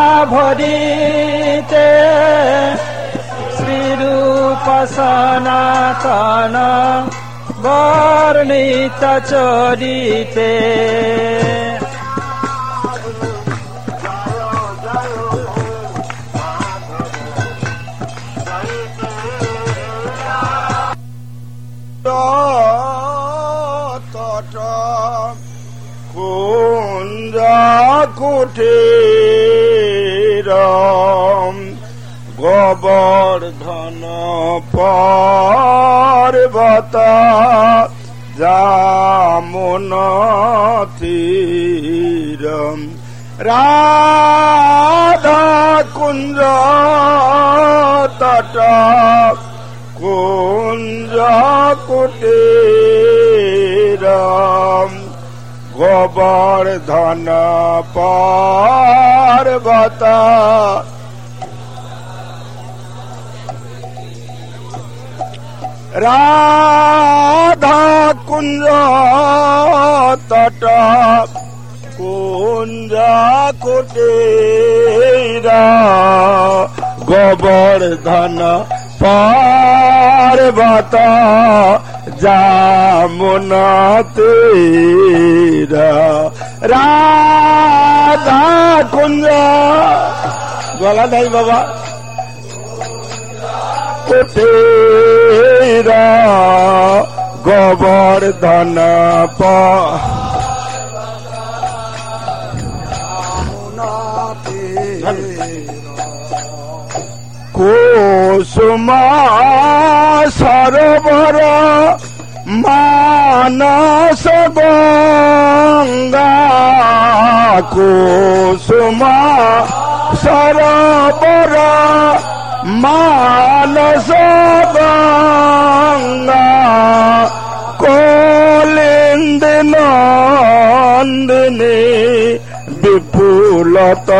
भरिते श्रीरूप सनातन वर्णित चरिते कुटीरम गोवर्धन पर्वत जामुना तीरम राधा कुंज तट कुंज कुटीरम गोवर्धन पर्वत राधा कुंज तट कुंज কুঞ্জ কুটিরা গোবর্ধন পার্বত যমুনা তীরা রাধা কুঞ্জ গলা নাই বাবা কুটিরা গোবর্ধন কুসুমা সরোবর মানস গঙ্গা কুসুমা সরোবর মানস গঙ্গা কলিন্দি নন্দিনী বিপুল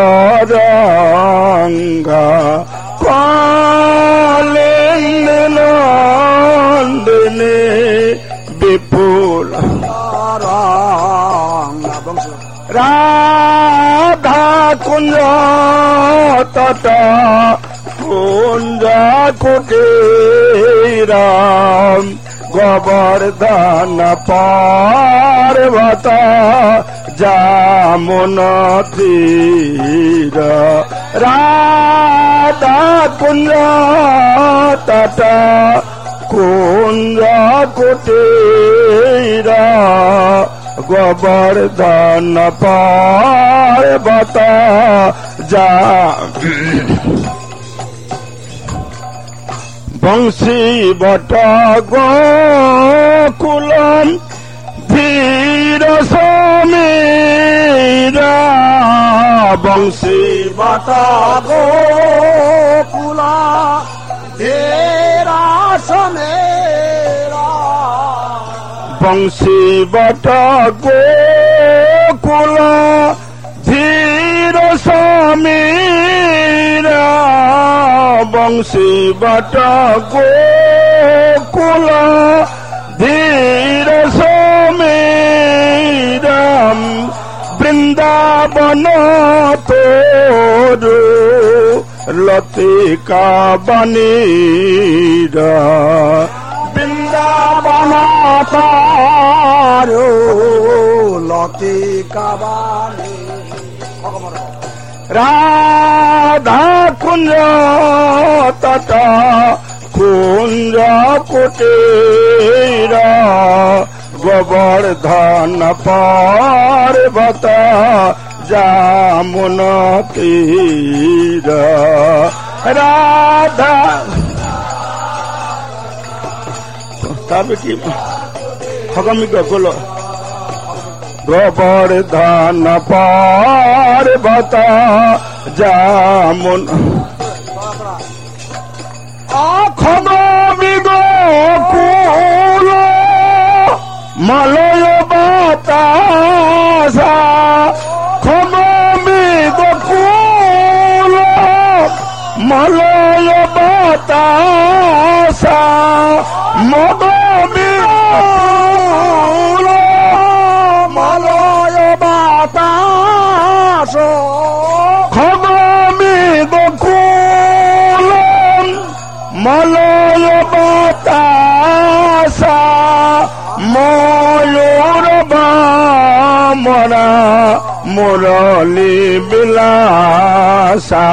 তরঙ্গা কলিন্দি নন্দিনী বিপুল রাধা কুঞ্জ তট কুঞ্জ কুটিরা গোবর্ধন পার্বত যমুনা তীরা রাধা কুঞ্জ তট কুঞ্জ কুটিরা গোবর্ধন পার্বত যা বংশী বট গোকুলম ধীর সমীরা বংশী বট গোকুলা ধীরা সমীরা বংশী বট গোকুলা ধীর সমীরা বংশী বট গোকুল ধীর সমীরা বৃন্দাবন তোরু লতিকা বনীরা বৃন্দাবন তোরু লতিকা বনী রাধা কুঞ্জ তট কুঞ্জ কুটিরা গোবর্ধন পার্বত যমুনা তীরা রাধা তবে কি হগমিক বলো গোবর্ধন পার্বত যমুনা অখমিক কুল মলয় বাতাসা খমিক কুল মলয় বাতাসা মগমি মলয় বাতাস খমি গোকুল মলয় বাতাসা ময়ূর বামরা মুরলী বিলাসা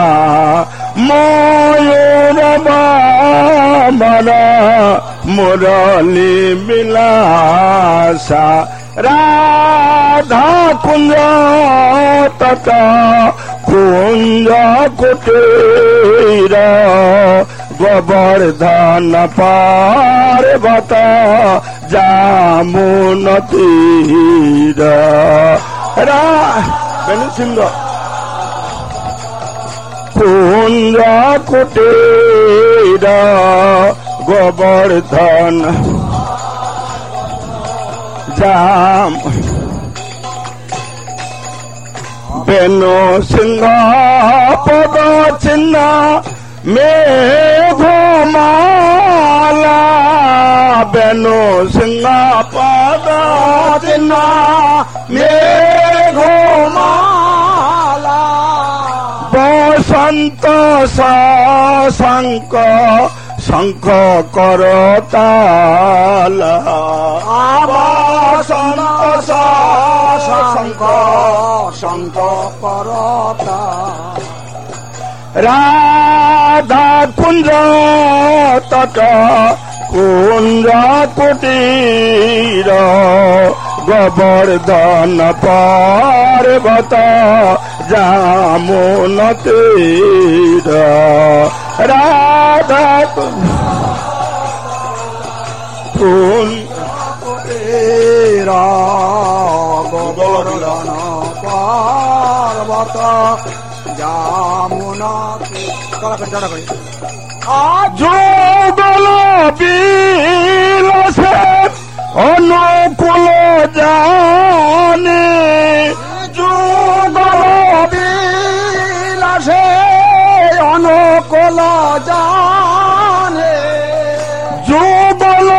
ময়ূর বামরা মুরলী বিলাসা রাধা কুঞ্জ তট কুঞ্জ কুটিরা গোবর্ধন পার্বত যমুনা তীরা সিংহ কুঞ্জ কুটিরা গোবর্ধন জাম বেনু সিংহ পদ চিহ্ন মেঘমালা বেনু সিংহ পদ চিহ্ন মেঘমালা সন্ত শঙ্খ শঙ্খ করতালা আমার সন্ত শঙ্খ শঙ্খ করতা রাধা কুঞ্জ তট কুঞ্জ কুটির গোবর্ধন পর্বত জামুন তীর রাধা কুঞ্জ কুটির গোবর্ধন পর্বত জামুনা যুগল বিলাসে অনুকূল জানে যুগল বিলাসে অনুকূল জানে যুগল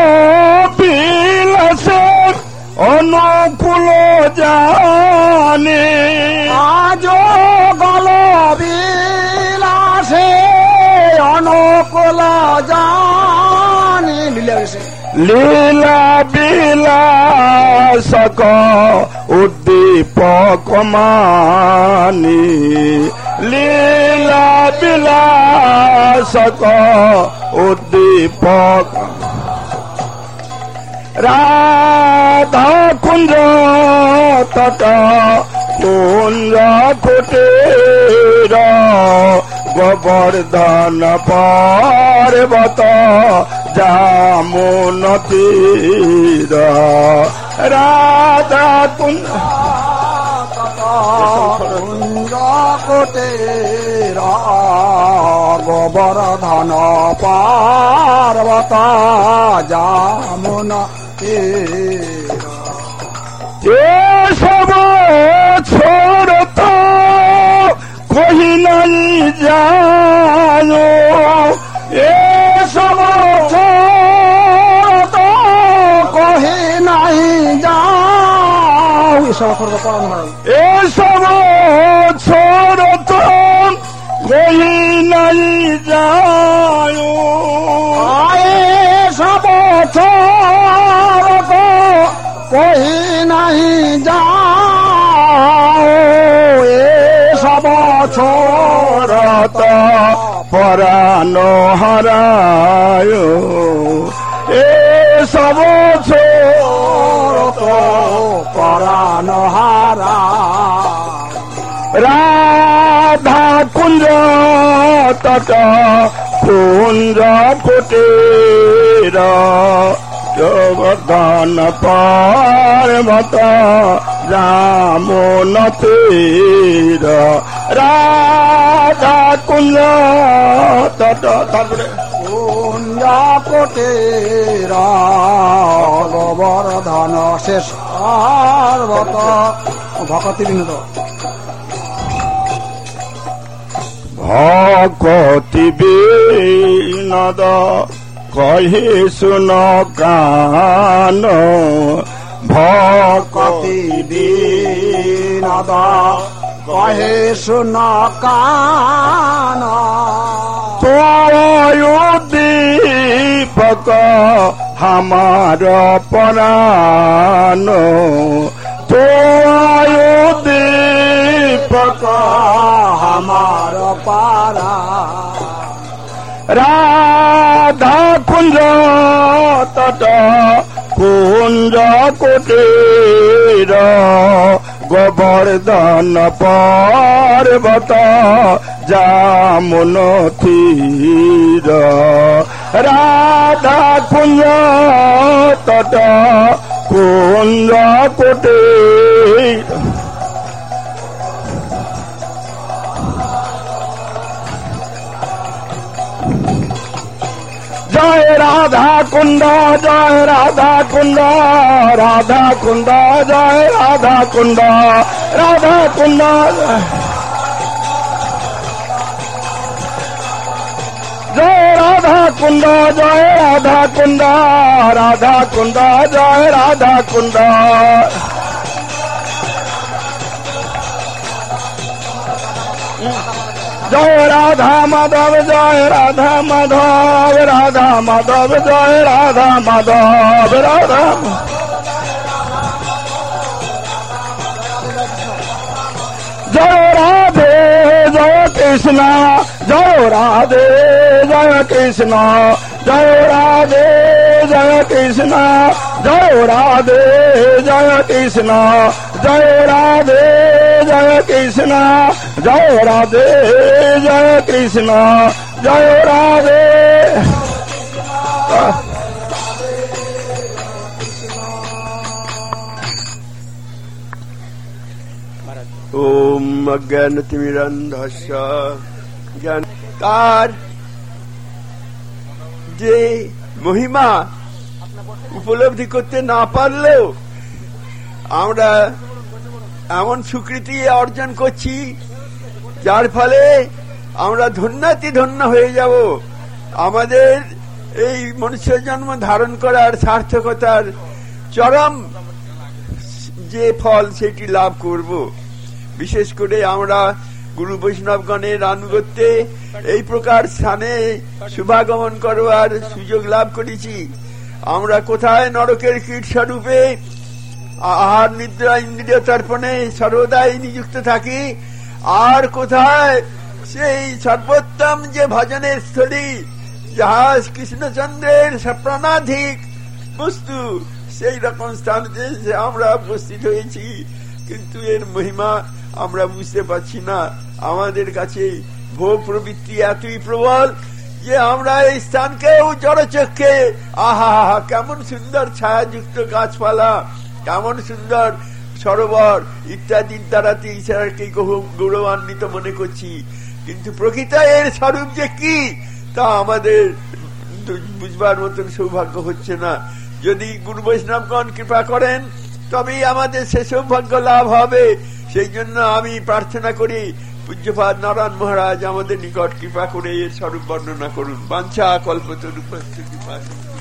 বিলাসে অনুকূল জানে আজ গল বিলাসে অনুকূল জানে লীলা বিলাসক উদ্দীপক মানি লীলা বিলাসক উদ্দীপক রাধা কুঞ্জ তট কুঞ্জ কুটির গোবর্ধন পর্বত জামুন তীর রাধা কুঞ্জ কুঞ্জ কুটির গোবর্ধন পর্বত জামুন তীর সব ছোড়ত কহি নাই জানো এ সব ছোড়ত কহি নাই যাও এ সব ছোড়ত কহি নাই যাও এ সব ছোড়ত কহি নাই যাও এ সব ছোড়ত পরাণ হারায় এ সব ছোড়ত পরাণ হারায় রাধা কুঞ্জ তট কুঞ্জ কুটির গোবর্ধন পর্বত জামুন তীর রাধা কুঞ্জ তট তারপরে কুঞ্জ কুটির গোবর্ধন শেষ পর্বত ভকতি বিনোদ ভকতি বিনোদ কহি শুন কান ভকতি বিনোদ কহি শুন কান দীপক হামার পরাণ দীপক হামার পারা রাধা কুঞ্জ তট কুঞ্জ কুটির গোবর্ধন পর্বত জামুন তীর রাধা কুঞ্জ তট কুঞ্জ কুটির জয় রাধা কুন্দ জয় রাধা কুন্দ রাধা কুন্দ জয় রাধা কুন্দ রাধা কুন্দ জয় রাধা কুন্দ জয় রাধা কুন্দ রাধা কুন্দ জয় রাধা কুন্দ জয় রাধা মাধব জয় রাধা মাধব রাধা মাধব জয় রাধা মাধব রাধা জয় রাধে জয় কৃষ্ণ জয় রাধে জয় কৃষ্ণ জয় রাধে জয় কৃষ্ণ জয় রাধে জয় কৃষ্ণ জয় রাধে জয় কৃষ্ণ জয় রাধে জয় কৃষ্ণ জয় রাধে ওম অজ্ঞানতিমিরন্ধস্য জ্ঞান তার যে মহিমা উপলব্ধি করতে না পারলেও আমরা এমন স্বীকৃতি অর্জন করছি যার ফলে আমরা ধন্যাতি ধন্য হয়ে যাব। আমাদের এই মনুষ্য জন্ম ধারণ করার সার্থকতার চরম যে ফল সেটি লাভ করব। বিশেষ করে আমরা গুরু বৈষ্ণবগণের আনুগত্যে এই প্রকার স্থানে শুভাগমন করবার সুযোগ লাভ করেছি। আমরা কোথায় নরকের কীট স্বরূপে আহার নিদ্রা ইন্দ্রিয় তর্পণে সর্বদাই নিযুক্ত থাকি, আর কোথায় সেই সর্বোত্তম যে ভজনের স্থলী যাহা কৃষ্ণচন্দ্রের প্রাণাধিক বস্তু সেই রকম স্থানে আমরা উপস্থিত হয়েছি, কিন্তু এর মহিমা আমরা বুঝতে পারছি না। আমাদের কাছে ভোগ প্রবৃত্তি এতই প্রবল যে আমরা এই স্থানকেও জড়চক্ষে আহা হা কেমন সুন্দর ছায়াযুক্ত গাছপালা, কেমন সুন্দর সরোবর ইত্যাদির দ্বারাতে ঈশ্বরকে গৌরবান্বিত মনে করছি, কিন্তু প্রকৃত এর স্বরূপ যে কি তা আমাদের বুঝবার মতন সৌভাগ্য হচ্ছে না। যদি গুরু বৈষ্ণবগণ কৃপা করেন তবেই আমাদের সে সৌভাগ্য লাভ হবে। সেই জন্য আমি প্রার্থনা করি পূজ্যপাদ নারায়ণ মহারাজ আমাদের নিকট কৃপা করে এর স্বরূপ বর্ণনা করুন। বাঞ্ছা কল্পতরূপস্য কৃপা।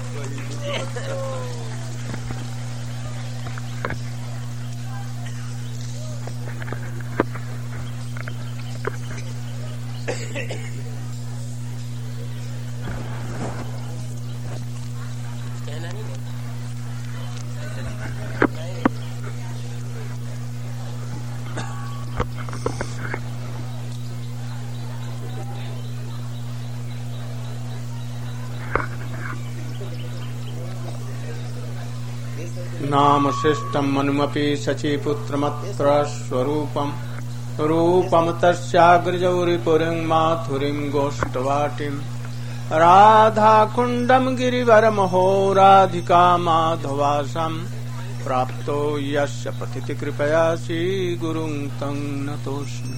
नाम श्रेष्ठम मनुमपि शचीपुत्रमत्र स्वरूपम रूपम तस्याग्रजौरिपुरीं माथुरीं गोष्ठवाटिं राधाकुण्डं गिरिवरमहो राधिका माधवासं प्राप्तो यस्य पतिति कृपया श्रीगुरुं तं नतोऽस्मि।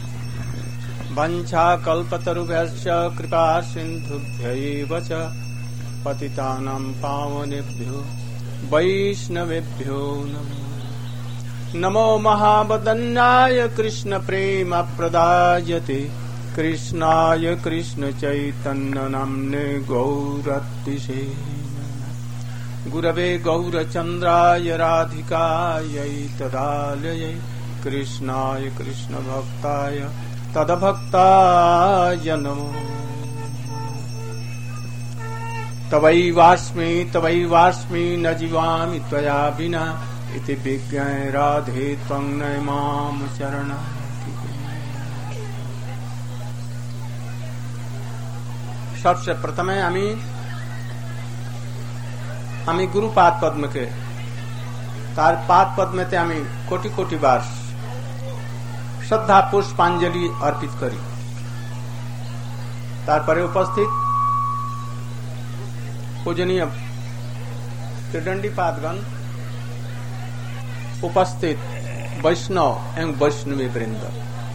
वञ्चाकल्पतरुभ्यश्च कृपा सिन्धुभ्यैव च पतितानां पावनेभ्यो वैष्णवेभ्यो नमो नमो महावदन्याय कृष्ण प्रेम प्रदायते कृष्णाय कृष्ण चैतन्य नाम्ने गौरतिसे गुरवे गौरचन्द्राय राधिकायै तदालयै कृष्णाय कृष्ण भक्ताय तदभक्ताय नमो तवैवास्मि तवैवास्मि न जीवामि त्वया विना इति विज्ञाय राधे त्वं नमाम चरणा। सबसे प्रथमे आमी आमी गुरु पाद पद्म के तार पाद पद्मते आमी कोटि कोटि बार श्रद्धा पुष्पांजलि अर्पित करी। तार परे उपस्थित पूजनीय त्रिदंडी पादगण, उपस्थित वैष्णव एवं वैष्णवी वृंद,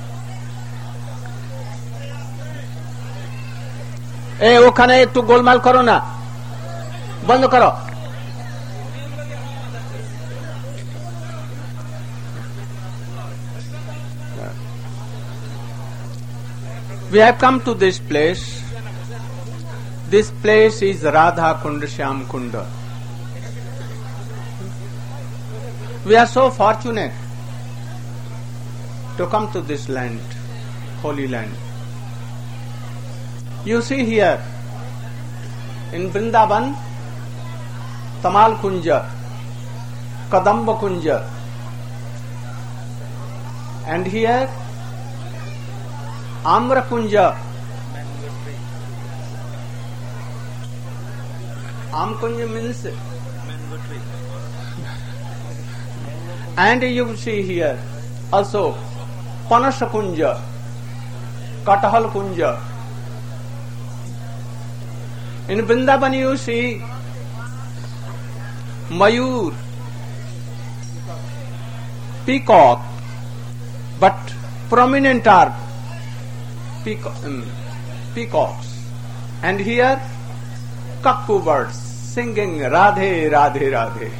ए ওখানে একটু গোলমাল করো না, বন্ধ করো। We have come to this place. This place is Radha Kund, Shyam Kund. We are so fortunate to come to this land, holy land. You see here in Vrindavan, Tamal Kunja, Kadamba Kunja, and here Amra Kunja, Am Kunja means, and you see here also Panasha Kunja, Katahal Kunja. In Vrindavan you see Mayur, peacock, but prominent are peaco- um, peacocks. And here cuckoo birds singing Radhe, Radhe, Radhe.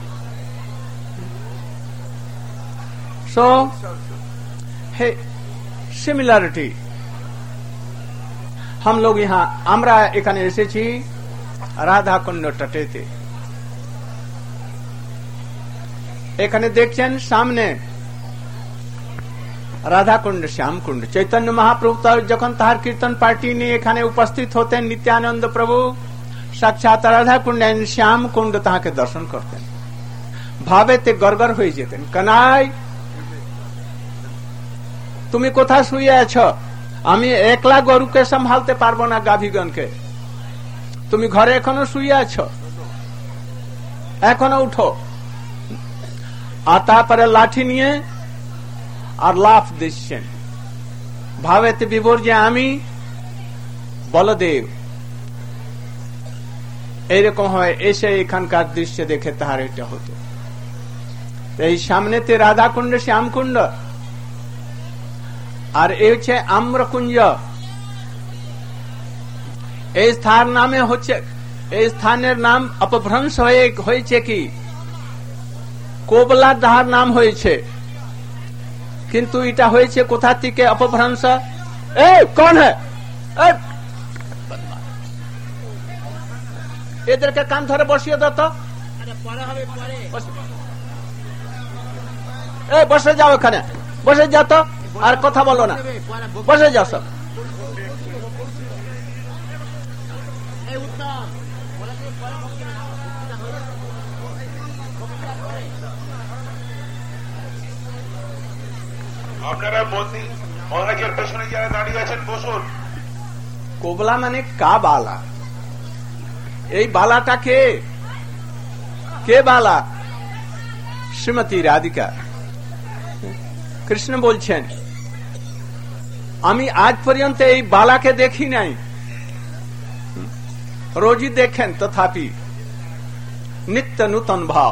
So, hey, similarity. हम लोग यहाँ আমরা এখানে এসেছি রাধা কুণ্ড তটেতে। এখানে দেখছেন সামনে রাধা কুণ্ড শ্যাম কুণ্ড। চৈতন্য মহাপ্রভু যখন তাহার কীর্তন পার্টি নিয়ে এখানে উপস্থিত হতেন, নিত্যানন্দ প্রভু সাক্ষাৎ রাধা কুণ্ড শ্যাম কুণ্ড তাহাকে দর্শন করতেন, ভাবেতে গড়গড় হয়ে যেতেন। কানাই তুমি কোথায় শুয়ে আছো? আমি একলা গরুকে সম্ভালতে পারবো না, গাভীগণকে। তুমি ঘরে এখনো শুয়ে আছো, এখনো উঠো। আর তারপরে লাঠি নিয়ে আর লাফ দিচ্ছেন, ভাবেতে বিভোর যে আমি বলদেব। এইরকম হয় এসে এখানকার দৃশ্য দেখে তাহার এটা হতো। এই সামনেতে রাধা কুণ্ড শ্যাম কুণ্ড, আর এই হচ্ছে আম্রকুঞ্জ। এই স্থান নামে হচ্ছে, এই স্থানের নাম অপভ্রংশ হয়েছে কি কোবলা দাহার নাম হয়েছে, কিন্তু এটা হয়েছে কোথা থেকে অপভ্রংশ? এ কোন হ্যাঁ এদেরকে কান ধরে বসিয়ে দাও তো। এ বসে যাও, এখানে বসে যাও তো, আর কথা বলো না, বসে যাও সব। আপনারা বন্দি অনেকের পেছনে যারা দাঁড়িয়ে আছেন বসুন। কোবলা মানে কা বালা? এই বালাটা কে? কে বালা? শ্রীমতী রাধিকা। কৃষ্ণ বলছেন আমি আজ পর্যন্ত এই বালাকে দেখি নাই, রোজই দেখেন, তথাপি নিত্য নূতন ভাব।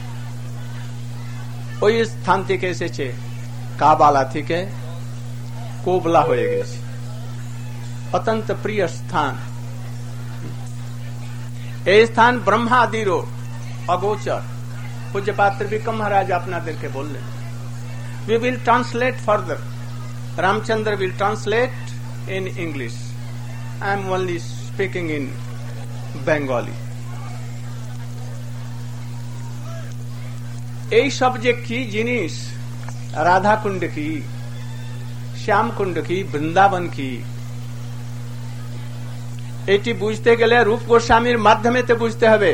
ওই স্থান থেকে এসেছে, কাবালা থেকে কোবলা হয়ে গেছে, অত্যন্ত প্রিয় স্থান। এই স্থান ব্রহ্মাদিরও অগোচর। পূজ্যপাদ ত্রিবিক্রম মহারাজ আপনাদেরকে বললেন। We will translate further. Ramchandra will translate in English. I am only speaking in Bengali. এই সব যে কি জিনিস, রাধা কুণ্ড কি, শ্যাম কুণ্ড কি, বৃন্দাবন কি, এটি বুঝতে গেলে রূপ গোস্বামীর মাধ্যমে তো বুঝতে হবে।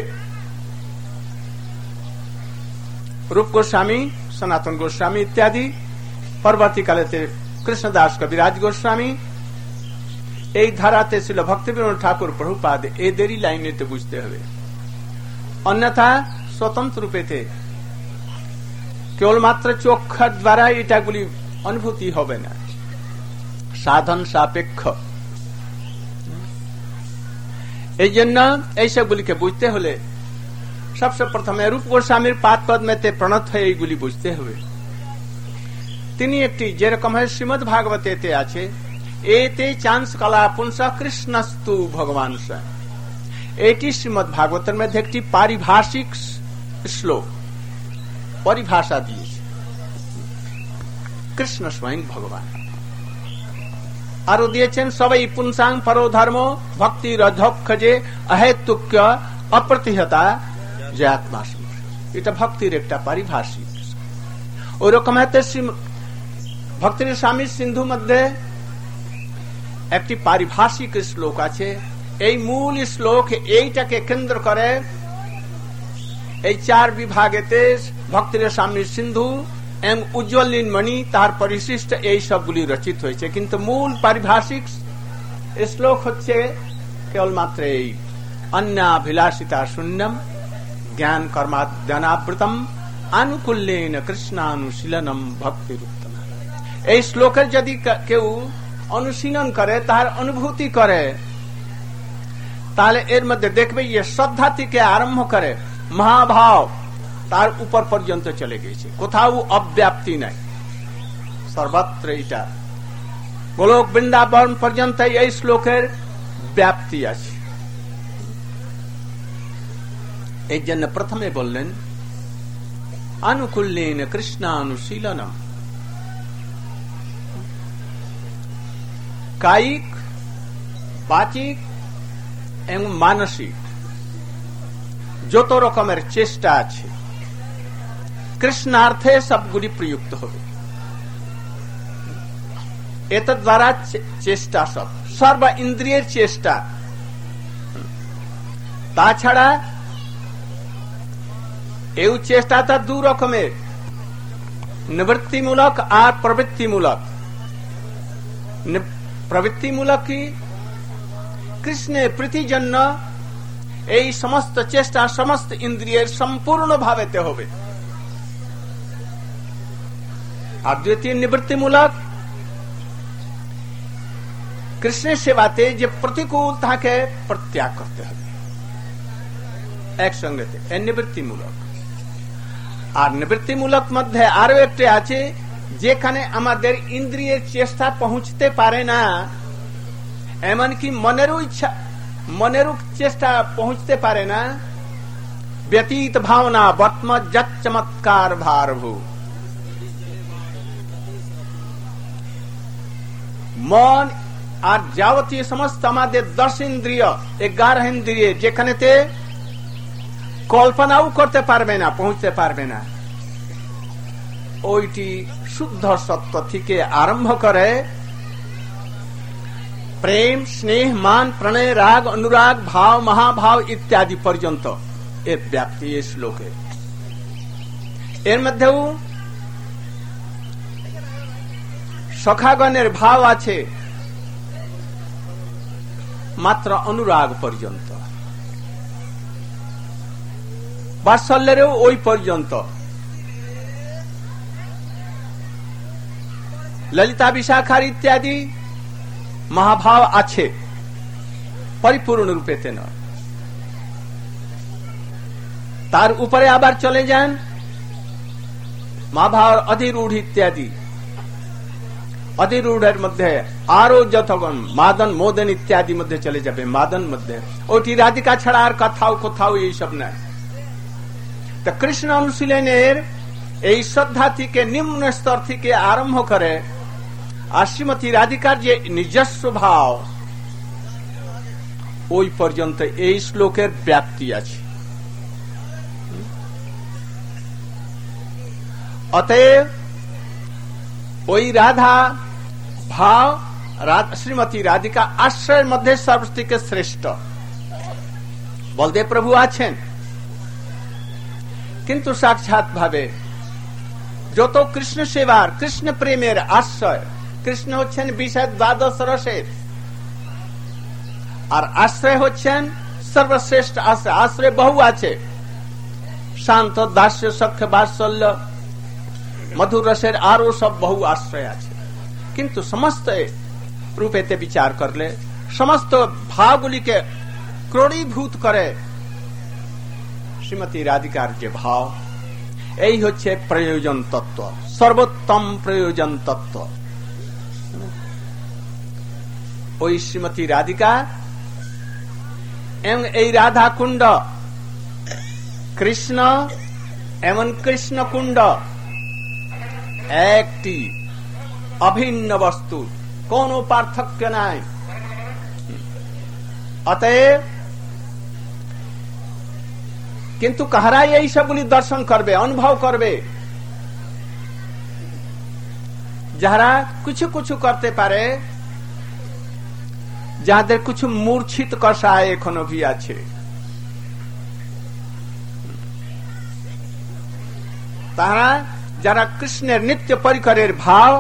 রূপ গোস্বামী, সনাতন গোস্বামী ইত্যাদি, পরবর্তীকালেতে কৃষ্ণদাস কবিরাজ গোস্বামী, এই ধারাতে ছিল ভক্তিবিনোদ ঠাকুর প্রভুপাদ, এদেরই লাইনেতে বুঝতে হবে। অন্যথা স্বতন্ত্র রূপেতে কেবলমাত্র চক্ষুর দ্বারা এটাগুলি অনুভূতি হবে না, সাধন সাপেক্ষ। এই জন্য এইসবগুলিকে বুঝতে হলে সবচেয়ে প্রথমে রূপ গোস্বামীর পাদ পদ্মেতে প্রণত হয়ে এইগুলি বুঝতে হবে। তিনি একটি যেরকম হয় শ্রীমদ ভাগবতেতে আছে, এতে চান্স কলা পুংস কৃষ্ণস্তু ভগবান। এটি শ্রীমদ ভাগবতের মধ্যে একটি পারিভাষিক শ্লোক, পরিভাষা দিয়েছে। কৃষ্ণ স্বয়ং ভগবান। আরো দিয়েছেন সবাই পুংসাং পরো ধর্ম ভক্তির অধ্যক্ষে অহেতুক্য অপ্রতিহতা যে আত্মা। এটা ভক্তির একটা পারিভাষিক। ওই রকম হাতে ভক্তির স্বামী সিন্ধু মধ্যে একটি পারিভাষিক শ্লোক আছে। এই মূল শ্লোক এইটাকে কেন্দ্র করে এই চার বিভাগেতে ভক্তির স্বামীর সিন্ধু এবং উজ্জ্বলীন মণি তার পরিশিষ্ট এই সবগুলি রচিত হয়েছে, কিন্তু মূল পারিভাষিক শ্লোক হচ্ছে কেবলমাত্র এই অন্যাভিলাষিতা শূন্যম জ্ঞান কর্মাদ্যানাবৃতম আনুকূল্যেন কৃষ্ণানুশীলনম ভক্তিরুত্তম। এই শ্লোকের যদি কেউ অনুশীলন করে, তার অনুভূতি করে, তাহলে এর মধ্যে দেখবে ये শ্রদ্ধা থেকে আরম্ভ করে মহাভাব তার উপর পর্যন্ত চলে গেছে, কোথাও অব্যাপ্তি নাই, সর্বত্র এটা গোলক বৃন্দাবন পর্যন্ত এই শ্লোকের ব্যাপ্তি আছে। এই জন্য প্রথমে বললেন আনুকূল্যেন কৃষ্ণানুশীলনম। কায়িক, বাচিক এবং মানসিক যত রকমের চেষ্টা আছে কৃষ্ণার্থে সবগুলি প্রযুক্ত হবে। এত দ্বারা চেষ্টা সব সর্ব ইন্দ্রিয়ের চেষ্টা। তাছাড়া এই চেষ্টাটা দু রকমের, নিবৃত্তিমূলক আর প্রবৃত্তিমূলক। প্রবৃত্তিমূলক কি কৃষ্ণের প্রীতির জন্য এই সমস্ত চেষ্টা সমস্ত ইন্দ্রিয়ের সম্পূর্ণ ভাবেতে হবে। আর দ্বিতীয় নিবৃত্তিমূলক কৃষ্ণের সেবাতে যে প্রতিকূল তাকে প্রত্যাগ করতে হবে একসঙ্গে, নিবৃত্তিমূলক। আর নিবৃত্তিমূলক মধ্যে আরো একটি আছে যেখানে আমাদের ইন্দ্রিয়ের চেষ্টা পৌঁছতে পারে না, এমনকি মনেরও ইচ্ছা মনেরও চেষ্টা পৌঁছতে পারে না। ব্যতীত ভাবনা বর্তম যৎ চমৎকার ভারভূ। মন আর যাবতীয় সমস্ত আমাদের দশ ইন্দ্রিয়, এগারো ইন্দ্রিয় যেখানেতে কল্পনাও করতে পারবে না, পৌঁছতে পারবে না, ওইটি শুদ্ধ সত্য থেকে আরম্ভ করে প্রেম, স্নেহ, মান, প্রণয়, রাগ, অনুরাগ, ভাব, মহাভাব ইত্যাদি পর্যন্ত এর ব্যাপ্তি এই শ্লোকে। এর মধ্যেও সখাগণের ভাব আছে মাত্র অনুরাগ পর্যন্ত, বাৎসল্যেরও ওই পর্যন্ত, ললিতা বিশাখার ইত্যাদি মহাভাব আছে, পরিপূর্ণ রূপেতে নয়। তার উপরে আবার চলে যান মহাভাব অধিরূঢ় ইত্যাদি। অধিরূঢ়ের মধ্যে আরো যতগণ মাদন, মোদন ইত্যাদি মধ্যে চলে যাবে। মাদন মধ্যে ওটি রাধিকা ছাড়া আর কোথাও কোথাও এইসব নাই। তো কৃষ্ণ অনুশীলনের এই শ্রদ্ধা থেকে নিম্ন স্তর থেকে আরম্ভ করে আর শ্রীমতী রাধিকার যে নিজস্ব ভাব ওই পর্যন্ত এই শ্লোকের ব্যাপ্তি আছে। অতএব ওই রাধা ভাব শ্রীমতী রাধিকা আশ্রয়ের মধ্যে সর্বথেকে শ্রেষ্ঠ। বলদেব প্রভু আছেন, কিন্তু সাক্ষাৎ ভাবে যত কৃষ্ণ সেবার, কৃষ্ণ প্রেমের আশ্রয়, কৃষ্ণ হচ্ছেন বিষয় দ্বাদশ রসের, আর আশ্রয় হচ্ছেন সর্বশ্রেষ্ঠ আশ্রয়। আশ্রয় বহু আছে, শান্ত, দাস্য, সখ্য, বাৎসল্য, মধুর রসের আরো সব বহু আশ্রয় আছে। কিন্তু সমস্ত রূপেতে বিচার করলে সমস্ত ভাবগুলিকে ক্রোড়ীভূত করে শ্রীমতী রাধিকার যে ভাব, এই হচ্ছে প্রয়োজন তত্ত্ব, সর্বোত্তম প্রয়োজন তত্ত্ব। ওই শ্রীমতী রাধিকা এবং এই রাধা কুণ্ড, কৃষ্ণ এমন কৃষ্ণ কুণ্ড একটি অভিন্ন বস্তু, কোন পার্থক্য নাই। অতএব কিন্তু কাহারাই এই সবগুলি দর্শন করবে, অনুভব করবে? যারা কিছু কিছু করতে পারে, যাদের কিছু মূর্ছিত কষায় এখনো ভি আছে। তারা যারা কৃষ্ণের নিত্য পরিকরের ভাব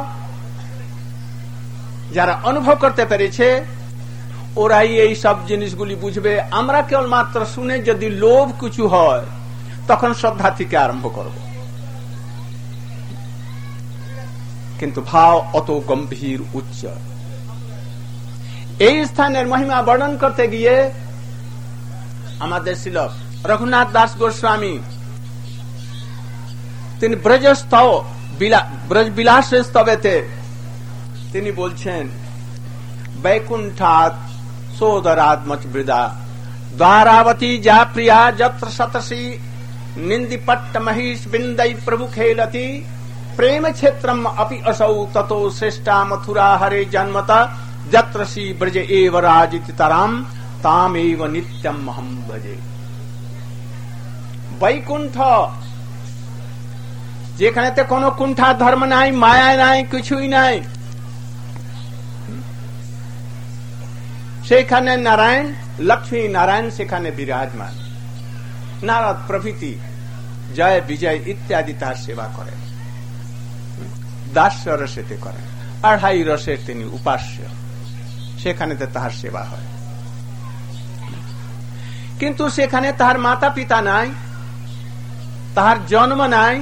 যারা অনুভব করতে পেরেছে, ওরাই এই সব জিনিসগুলি বুঝবে। আমরা কেবলমাত্র শুনে যদি লোভ কিছু হয় তখন শ্রদ্ধা থেকে আরম্ভ করব, কিন্তু ভাব অত গম্ভীর উচ্চ। এই স্থানের মহিমা বর্ণন করতে গিয়ে আমাদের ছিল রঘুনাথ দাস গোস্বামী, তিনি ব্রজস্তব ব্রজ বিলাস স্তবেতে তিনি বলছেন, বৈকুণ্ঠাৎ সোদরাত্মচ বৃদা দ্বারাবতী যা প্রিয়া যত্র শতসী নিন্দি পট্ট মহিষ বিন্দই প্রভু খেলতি প্রেম ক্ষেত্রম अपि असौ ततो श्रेष्ठा मथुरा हरे जन्मता যত্র শ্রী ব্রজ এব রাজিতি তারাম তামেব নিত্যম অহম ভজে। বৈকুণ্ঠ যেখানেতে কোনো কুণ্ঠা ধর্ম নাই, মায়া নাই, কিছুই নাই, সেখানে নারায়ণ লক্ষ্মী নারায়ণ সেখানে বিরাজমান। নারদ প্রভৃতি জয় বিজয় ইত্যাদি তার সেবা করেন, দাস্য রসেতে করেন, আড়াই রসের তিনি উপাস্য, সেখানেতে তাহার সেবা হয়। কিন্তু সেখানে তাহার মাতা পিতা নাই, তাহার জন্ম নাই,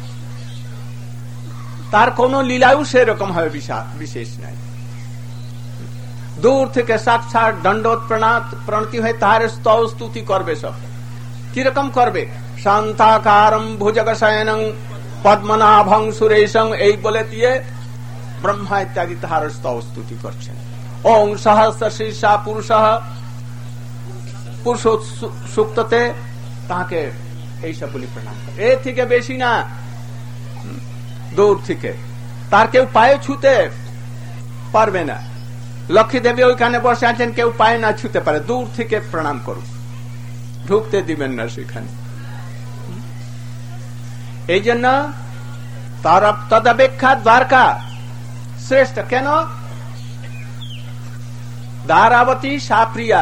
তার কোন লীলাও সেরকম হয় বিশেষ নাই। দূর থেকে সাক্ষাৎ দণ্ডোত প্রণতি হয়ে তাহার স্তব স্তুতি করবে। সব কিরকম করবে? শান্তাকারম ভুজগ শয়নং পদ্মনাভং সুরেশং, এই বলে দিয়ে ব্রহ্মা ইত্যাদি তাহার স্তব স্তুতি করছেন। ওং সহস্র শীর্ষা পুরুষ পুরুষ সুক্ততে তাকে এইসব বলি প্রণাম করে। এ থেকে বেশি না, দূর থেকে তার কেউ পায়ে ছুতে পারবে না। লক্ষ্মী দেবী ওইখানে বসে আছেন, কেউ পায়ে না ছুতে পারে, দূর থেকে প্রণাম করুক, ঢুকতে দিবেন না সেখানে। এই জন্য তার তদপেক্ষা দ্বারকা শ্রেষ্ঠ। কেন? দ্বারাবতী সাপ্রিয়া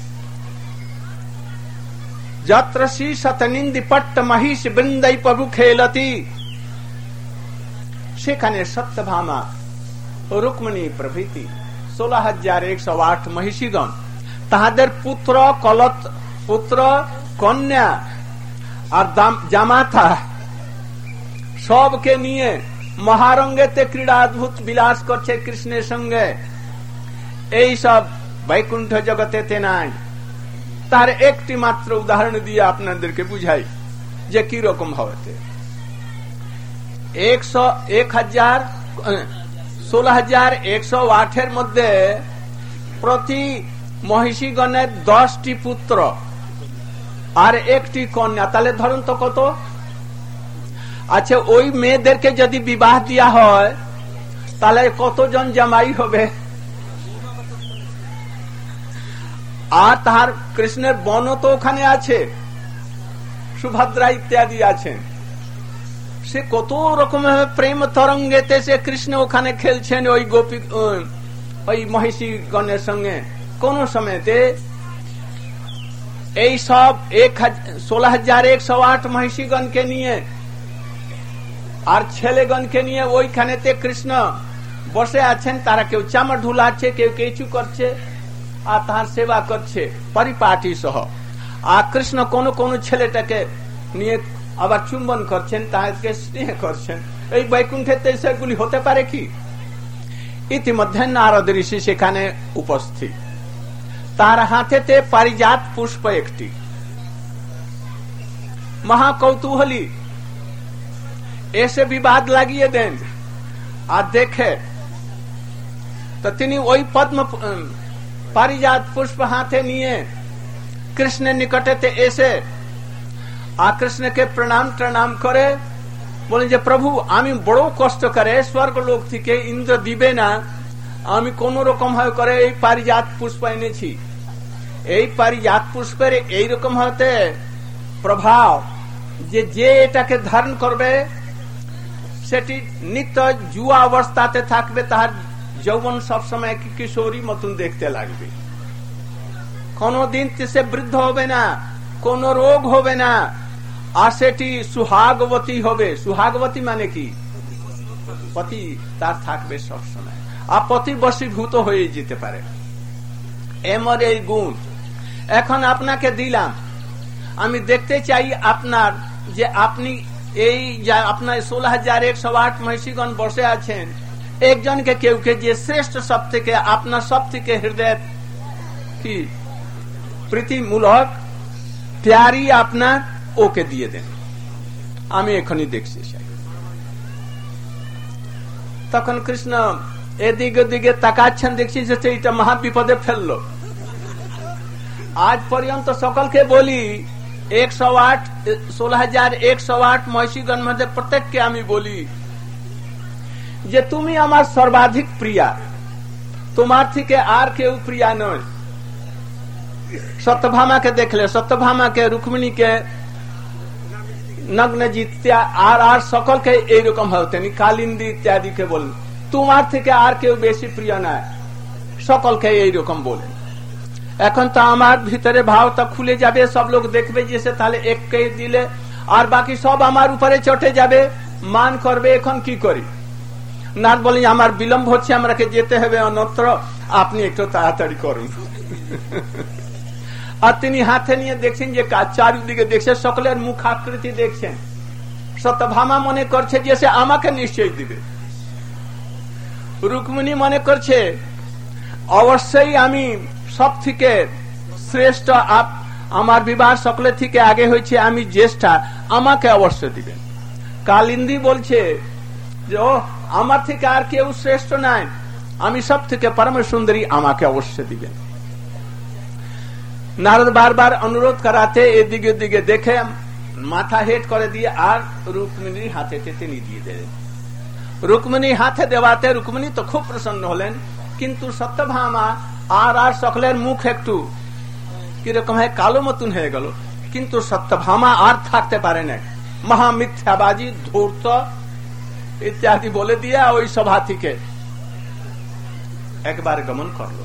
যত্র শ্রী শতনিন্দি পট্ট মহিষ বৃন্দাই প্রভু খেলতি, সেখানে সত্যভামা রুক্মিণী প্রভৃতি ষোলো হাজার একশো আট মহিষীগণ তাহাদের পুত্র কলত পুত্র কন্যা আর জামাতা সবকে নিয়ে মহারঙ্গেতে ক্রীড়া অদ্ভুত বিলাস করছে কৃষ্ণের সঙ্গে। এই সব বৈকুণ্ঠ জগতেতে নাই। তার একটি মাত্র উদাহরণ দিয়ে আপনাদেরকে বুঝাই যে কি রকম হবে। একশো এক হাজার ষোলো হাজার একশো আটের মধ্যে প্রতি মহিষীগণের দশটি পুত্র আর একটি কন্যা, তাহলে ধরুন তো কত। আচ্ছা, ওই মেয়েদেরকে যদি বিবাহ দেওয়া হয় তাহলে কতজন জামাই হবে? আর তাহার কৃষ্ণের বন তো ওখানে আছে, সুভদ্রা ইত্যাদি আছেন। সে কত রকম প্রেম তরঙ্গেতে সে কৃষ্ণ ওখানে খেলছেন ওই গোপী ওই মহিষীগণের সঙ্গে। কোন সময়তে এই সব এক ষোলো হাজার একশো আট মহিষীগণকে নিয়ে আর ছেলেগণকে নিয়ে ওইখানেতে কৃষ্ণ বসে আছেন। তারা কেউ চামড় ঢুলাচ্ছে, কেউ কিছু করছে আর তাহার সেবা করছে পরিপাটি সহ। আর কৃষ্ণ কোন কোন ছেলেটাকে নিয়ে আবার চুম্বন করছেন, তাহাকে স্নেহ করছেন। এই বৈকুণ্ঠে সেগুলি হতে পারে কি? ইতিমধ্যে নারদ ঋষি সেখানে উপস্থিত, তার হাতেতে পারিজাত পুষ্প একটি। মহাকৌতূহলী এসে বিবাদ লাগিয়ে দেন আর দেখে তো তিনি ওই পদ্ম পারিজাত পুষ্প হাতে নিয়ে কৃষ্ণের নিকটেতে এসে আর কৃষ্ণকে প্রণাম প্রণাম করে বলেন যে প্রভু, আমি বড় কষ্ট করে স্বর্গ লোক থেকে ইন্দ্র দিবে না, আমি কোন রকম ভাবে করে এই পারিজাত পুষ্প এনেছি। এই পারিজাত পুষ্পের এইরকম হতে প্রভাব যে যে এটাকে ধারণ করবে সেটি নিত্য যুবা অবস্থাতে থাকবে, তাহার যৌবন সবসময় কিশোরী মতন দেখতে লাগবে। কোনদিন সে বৃদ্ধ হবে না, কোন রোগ হবে না, আর সেটি সুহাগবতী হবে। সুহাগবতী মানে কি? পতি তার থাকবে সবসময়, আর পতি বশীভূত হয়ে যেতে পারে। এমন এই গুণ এখন আপনাকে দিলাম। আমি দেখতে চাই আপনার যে আপনি এই আপনার ষোলো হাজার একশো আট মহিষীগণ বসে আছেন, একজনকে কেউ কে যে শ্রেষ্ঠ সব থেকে আপনার সব থেকে হৃদয় কি প্রীতিমূলক প্যারি আপনার, ওকে দিয়ে দেন। আমি এখনই দেখছি। তখন কৃষ্ণ এদিক ওদিকে তাকাচ্ছেন, দেখছি যে এটা মহা বিপদে ফেললো। আজ পর্যন্ত সকলকে বলি একশো আট ষোলো হাজার একশো আট মহিষীগণ মধ্যে প্রত্যেককে আমি বলি যে তুমি আমার সর্বাধিক প্রিয়া, তোমার থেকে আর কেউ প্রিয়া নয়। সত্যভামাকে দেখলে, সত্যভামাকে, রুক্মিণীকে, নগ্ন জিত্যা আর আর সকলকে এইরকম হতেন, কালিন্দী ইত্যাদিকে বলেন তোমার থেকে আর কেউ বেশি প্রিয় নয়, সকলকে এইরকম বলেন। এখন তো আমার ভিতরে ভাবটা খুলে যাবে, সব লোক দেখবে যে সে তাহলে এককে দিলে আর বাকি সব আমার উপরে চটে যাবে, মান করবে। এখন কি করি? নাথ বলি আমার বিলম্ব হচ্ছে, আমাকে যেতে হবে অন্যত্র, আপনি একটু তাড়াতাড়ি করুন। আর তিনি হাতে নিয়ে দেখছেন যে চারিদিকে দেখছেন, সকলের মুখ আকৃতি দেখছেন। সত্যভামা মনে করছে যে সে আমাকে নিশ্চয় দিবে, রুক্মিণী মনে করছে অবশ্যই আমি সব থেকে শ্রেষ্ঠ, আমার বিবাহ সকলের থেকে আগে হয়েছে, আমি জ্যেষ্ঠা, আমাকে অবশ্য দিবেন। কালিন্দী বলছে যে ও আমার থেকে আর কেউ শ্রেষ্ঠ নাই, আমি সব থেকে পরম সুন্দরী, আমাকে অবশ্য দিবেন। নারদ বারবার অনুরোধ করাতে এদিকে দিকে দেখে মাথা হেট করে দিয়ে আর রুক্মিণীর হাতে তিনি দিয়ে দিলেন। রুক্মিণী হাতে দেওয়াতে রুক্মিণী তো খুব প্রসন্ন হলেন, কিন্তু সত্যভামা আর আর সকলের মুখ একটু কিরকম হয়, কালো মতন হয়ে গেল। কিন্তু সত্যভামা আর থাকতে পারে না, মহামিথ্যাবাজি, ধূর্ত ইত্যাদি বলে দিয়ে ওই সভা থেকে একবার গমন করলো।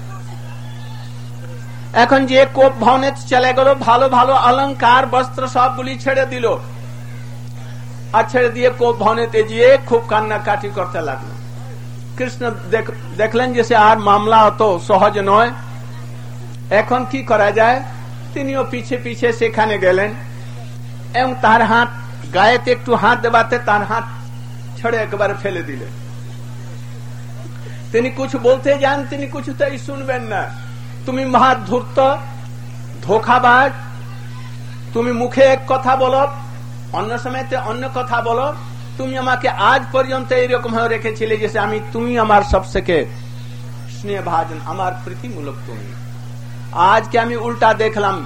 এখন যে কোপ ভবনে চলে গেল, ভালো ভালো অলঙ্কার বস্ত্র সবগুলি ছেড়ে দিল, আর ছেড়ে দিয়ে কোপ ভবনেতে গিয়ে খুব কান্নাকাটি করতে লাগলো। কৃষ্ণ দেখলেন যে সে আর মামলা অত সহজ নয়, এখন কি করা যায়। তিনিও পিছে পিছে সেখানে গেলেন এবং তার হাত গায়েতে একটু হাত দেবাতে তার হাত ছেড়ে একবার ফেলে দিলেন। তিনি কিছু বলতে যান, তিনি কিছুতেই শুনবেন না। তুমি মহাধূর্ত, ধোঁকাবাজ, তুমি মুখে এক কথা বলো, অন্য সময়তে অন্য কথা বলো। তুমি আমাকে আজ পর্যন্ত এইরকম ভাবে রেখেছিলে যে আমি, তুমি আমার সবথেকে স্নেহ ভাজন, আমার প্রীতিমূলক তুমি, আজকে আমি উল্টা দেখলাম।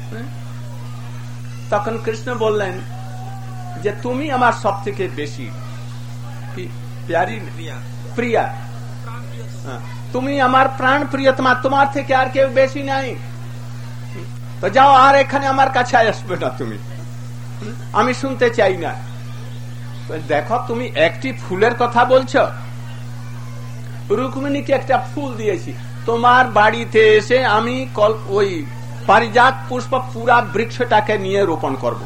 তখন কৃষ্ণ বললেন যে তুমি আমার সব থেকে বেশি প্যারি, প্রিয়া, তুমি আমার প্রাণ প্রিয়তমা, তোমার থেকে আর কেউ বেশি নাই। তো যাও, আর এখানে আমার কাছে আসবে না, তুমি, আমি শুনতে চাই না। দেখো তুমি একটি ফুলের কথা বলছো, রুক্মিণীকে একটা ফুল দিয়েছি, তোমার বাড়িতে এসে আমি ওই পারিজাত পুষ্প পুরা বৃক্ষটাকে নিয়ে রোপণ করব।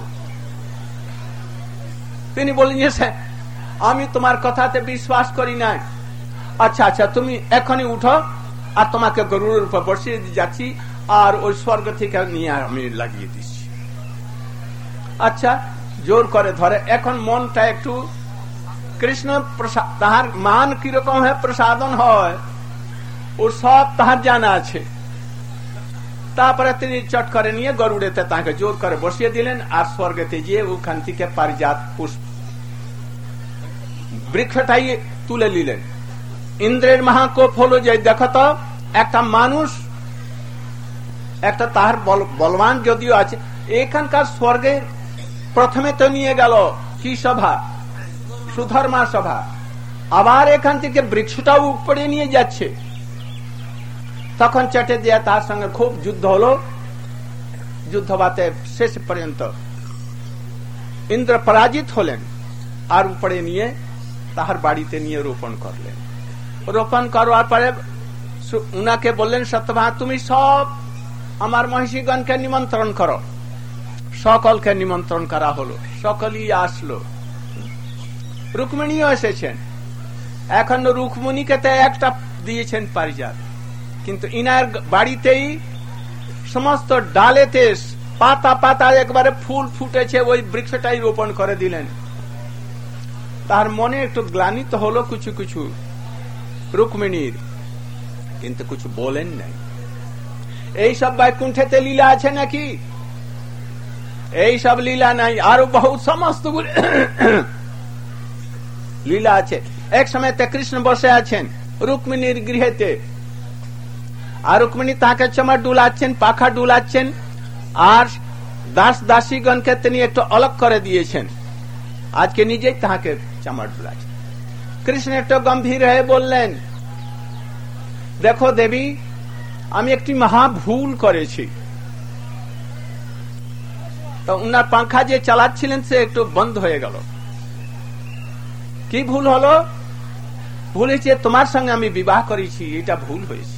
তিনি বললেন যে আমি তোমার কথাতে বিশ্বাস করি না। আচ্ছা আচ্ছা, তুমি এখনই উঠো, আর তোমাকে গরুরের উপর বসিয়ে যাচ্ছি, আর ওই স্বর্গ থেকে নিয়ে আমি লাগিয়ে দিচ্ছি। আচ্ছা, জোর করে ধরে। এখন মনটা একটু, কৃষ্ণ তাহার মান কিরকম হয়, প্রসাদন হয়, ও সব তাহার জানা আছে। তারপরে তিনি চট করে নিয়ে গরুড়েতে তাকে জোর করে বসিয়ে দিলেন, আর স্বর্গতে গিয়ে ওখান থেকে পারিজাত পুষ্প বৃক্ষটাই তুলে নিলেন। ইন্দ্রের মহাকোপ হলো যে দেখো তো, একটা মানুষ, একটা তাহার বলবান যদিও আছে, এখানকার স্বর্গের প্রথমে তো নিয়ে গেল কি সভা, সুধর্মা সভা, আবার এখান থেকে বৃক্ষটাও উপরে নিয়ে যাচ্ছে। তখন চেটে দিয়ে তার সঙ্গে খুব যুদ্ধ হলো। যুদ্ধ বাতে শেষ পর্যন্ত ইন্দ্র পরাজিত হলেন, আর উপরে নিয়ে তাহার বাড়িতে নিয়ে রোপণ করলেন। রোপণ করার পরে উনাকে বললেন সত্যভামা, তুমি সব আমার মহিষীগণকে নিমন্ত্রণ করো। সকলকে নিমন্ত্রণ করা হলো, সকলেই আসলো, রুক্মিণীও এসেছেন। এখন রুক্মিণীকে তো একটা দিয়েছেন পারিজাত, কিন্তু ইনার বাড়িতেই সমস্ত ডালেতে পাতা পাতা একবারে ফুল ফুটেছে, ওই বৃক্ষটাই রোপণ করে দিলেন। তার মনে একটু গ্লানি তো হলো কিছু কিছু রুক্মিণীর, কিন্তু কিছু বলেন নাই। এই সব বৈকুণ্ঠেতে লীলা আছে নাকি? এই সব লীলা নাই, আরো বহু সমস্ত লীলা আছে। এক সময় কৃষ্ণ বসে আছেন রুক্মিণীর গৃহেতে, আর রুক্মিণী তাকে চমর ডুলাচ্ছেন, পাখা ডুলাচ্ছেন, আর দাস দাসীগণকে তিনি একটু অলগ করে দিয়েছেন। আজকে নিজেই তাকে চামড় ডুলাচ্ছেন। কৃষ্ণ একটু গম্ভীর হয়ে বললেন, দেখো দেবী, আমি একটি মহা ভুল করেছি। তো উনার পাখা যে চালাচ্ছিলেন সে একটু বন্ধ হয়ে গেল। কি ভুল হলো? ভুল হয়েছে তোমার সঙ্গে আমি বিবাহ করেছি, এটা ভুল হয়েছে।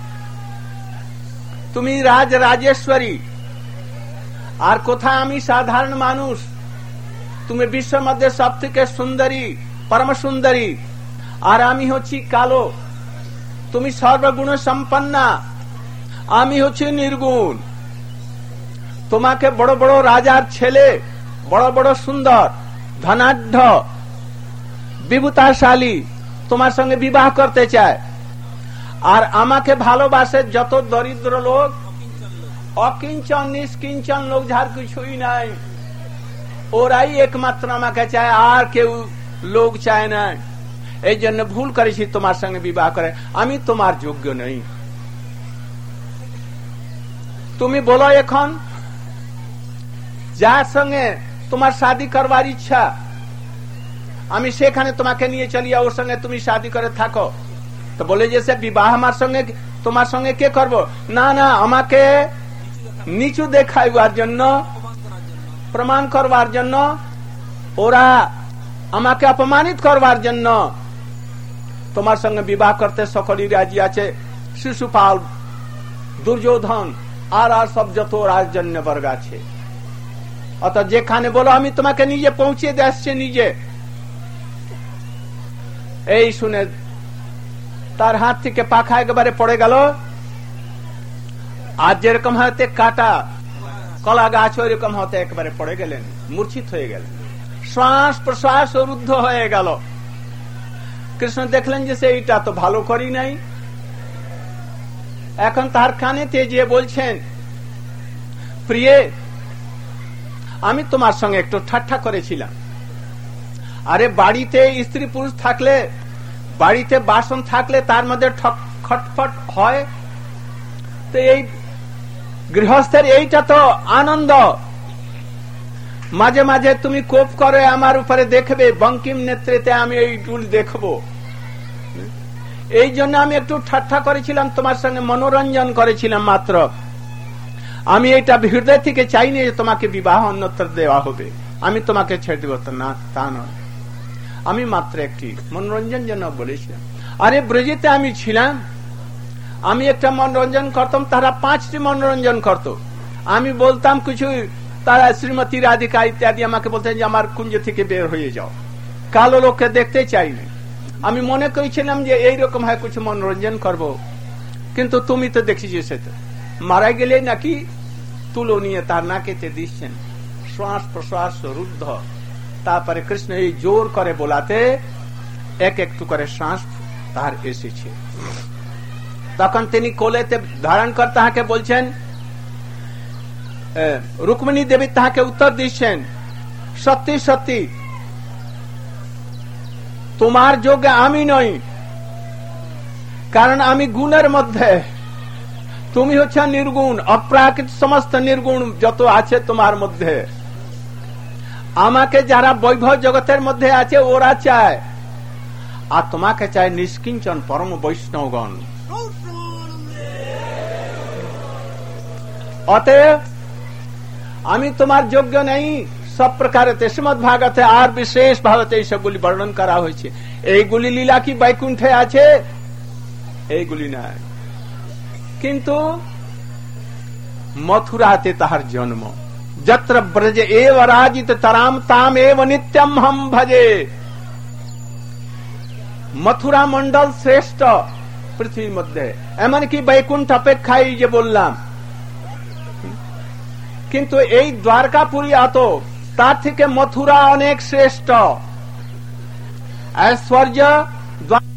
তুমি রাজ রাজেশ্বরী, আর কোথায় আমি সাধারণ মানুষ। তুমি বিশ্বের মধ্যে সব থেকে সুন্দরী, পরম সুন্দরী, আর আমি হচ্ছি কালো। তুমি সর্বগুণ সম্পন্না, আমি হচ্ছি নির্গুণ। তোমাকে বড় বড় রাজার ছেলে, বড় বড় সুন্দর, ধনাঢ্য, বিভূতাশালী তোমার সঙ্গে বিবাহ করতে চায়, আর আমাকে ভালোবাসে যত দরিদ্র লোক, অকিঞ্চন নিষ্কিঞ্চন লোক, যার কিছুই নাই, ওরাই একমাত্র আমাকে চায়, আর কেউ লোক চায় না। এই জন্য ভুল করেছি তোমার সঙ্গে বিবাহ করে, আমি তোমার যোগ্য নই। তুমি বলো এখন যার সঙ্গে তোমার শাদী করবার ইচ্ছা, আমি সেখানে তোমাকে নিয়ে চলি, ওর সঙ্গে তুমি শাদী করে থাকো। তো বলে যে সে বিবাহ আমার সঙ্গে, তোমার সঙ্গে কে করব? না না, আমাকে নিচু দেখাইবার জন্য, প্রমাণ করবার জন্য, ওরা আমাকে অপমানিত করবার জন্য তোমার সঙ্গে বিবাহ করতে সকলেই রাজি আছে। শিশুপাল, দুর্যোধন, আর আর সব যত রাজন্য বর্গ আছে। অত যেখানে বলো আমি তোমাকে নিজে পৌঁছে দিয়ে আসছে নিজে। এই শুনে তার হাত থেকে পাখা একেবারে পড়ে গেল, আর যেরকম হতে কাটা কলা গাছ ওইরকম হতে একেবারে পড়ে গেলেন, মূর্ছিত হয়ে গেলেন, শ্বাস প্রশ্বাস রুদ্ধ হয়ে গেল। কৃষ্ণ দেখলেন যে সেইটা তো ভালো করি নাই। এখন তার কানেতে যে বলছেন, প্রিয়ে, আমি তোমার সঙ্গে একটু ঠাট্টা করেছিলাম। আরে বাড়িতে স্ত্রী পুরুষ থাকলে, বাড়িতে বাসন থাকলে তার মধ্যে খটফট হয়, তো এই গৃহস্থের এইটা তো আনন্দ। মাঝে মাঝে তুমি কোপ করে আমার উপরে দেখবে, বঙ্কিম নেতৃত্বে আমি এই টুল দেখবো। এই জন্য আমি একটু ঠাট্টা করেছিলাম, তোমার সঙ্গে মনোরঞ্জন করেছিলাম মাত্র। আমি এটা হৃদয় থেকে চাইনি যে তোমাকে বিবাহ অন্যত্র দেওয়া হবে, আমি তোমাকে ছেড়ে দেব, না, তা নয়। আমি মাত্র একটি মনোরঞ্জন জন্য বলেছিলাম। আরে ব্রজেতে আমি ছিলাম, আমি একটা মনোরঞ্জন করতাম, তারা পাঁচটি মনোরঞ্জন করত। আমি বলতাম কিছু, তারা শ্রীমতী রাধিকা ইত্যাদি আমাকে বলতেন যে আমার কুঞ্জ থেকে বের হয়ে যাও, কালো লোককে দেখতে চাইনি। আমি মনে করেছিলাম যে এইরকম হয় কিছু মনোরঞ্জন করব, কিন্তু তুমি তো দেখছি যে সে তো মারা গেলে নাকি তুলো নিয়ে তার নাকেতে দিচ্ছেন, শ্বাস প্রশ্বাস রুদ্ধ। তারপরে কৃষ্ণ এই জোর করে বলাতে এক একটু করে শ্বাস তার এসেছে। তখন তিনি কোলেতে ধারণ করে তাহাকে বলছেন, রুক্মিণী দেবী তাহাকে উত্তর দিচ্ছেন, সত্যি সত্যি তোমার যোগ্য আমি নই, কারণ আমি গুণের মধ্যে, তুমি হচ্ছে নির্গুণ, অপ্রাকৃত সমস্ত নির্গুণ যত আছে তোমার মধ্যে। আমাকে যারা বৈভব জগতের মধ্যে আছে ওরা চায়, আর তোমাকে চায় নিষ্কিঞ্চন পরম বৈষ্ণবগণ। অতএব আমি তোমার যোগ্য নেই। সব প্রকারেতে শ্রীমদ ভাগবতে আর বিশেষ ভারতে এইসবগুলি বর্ণন করা হয়েছে। এইগুলি লীলা কি বৈকুণ্ঠে আছে? এইগুলি নাই। কিন্তু मथुराते ताहार जन्म। जत्र ब्रज एव राजित तराम ताम एव नित्यम हम भजे। मथुरा मंडल श्रेष्ठ पृथ्वी मध्य एमन की बैकुंठ अपेक्षा ये बोललाम, किंतु এই द्वारकापुरी आतो तार থেকে मथुरा अनेक श्रेष्ठ। ऐश्वर्य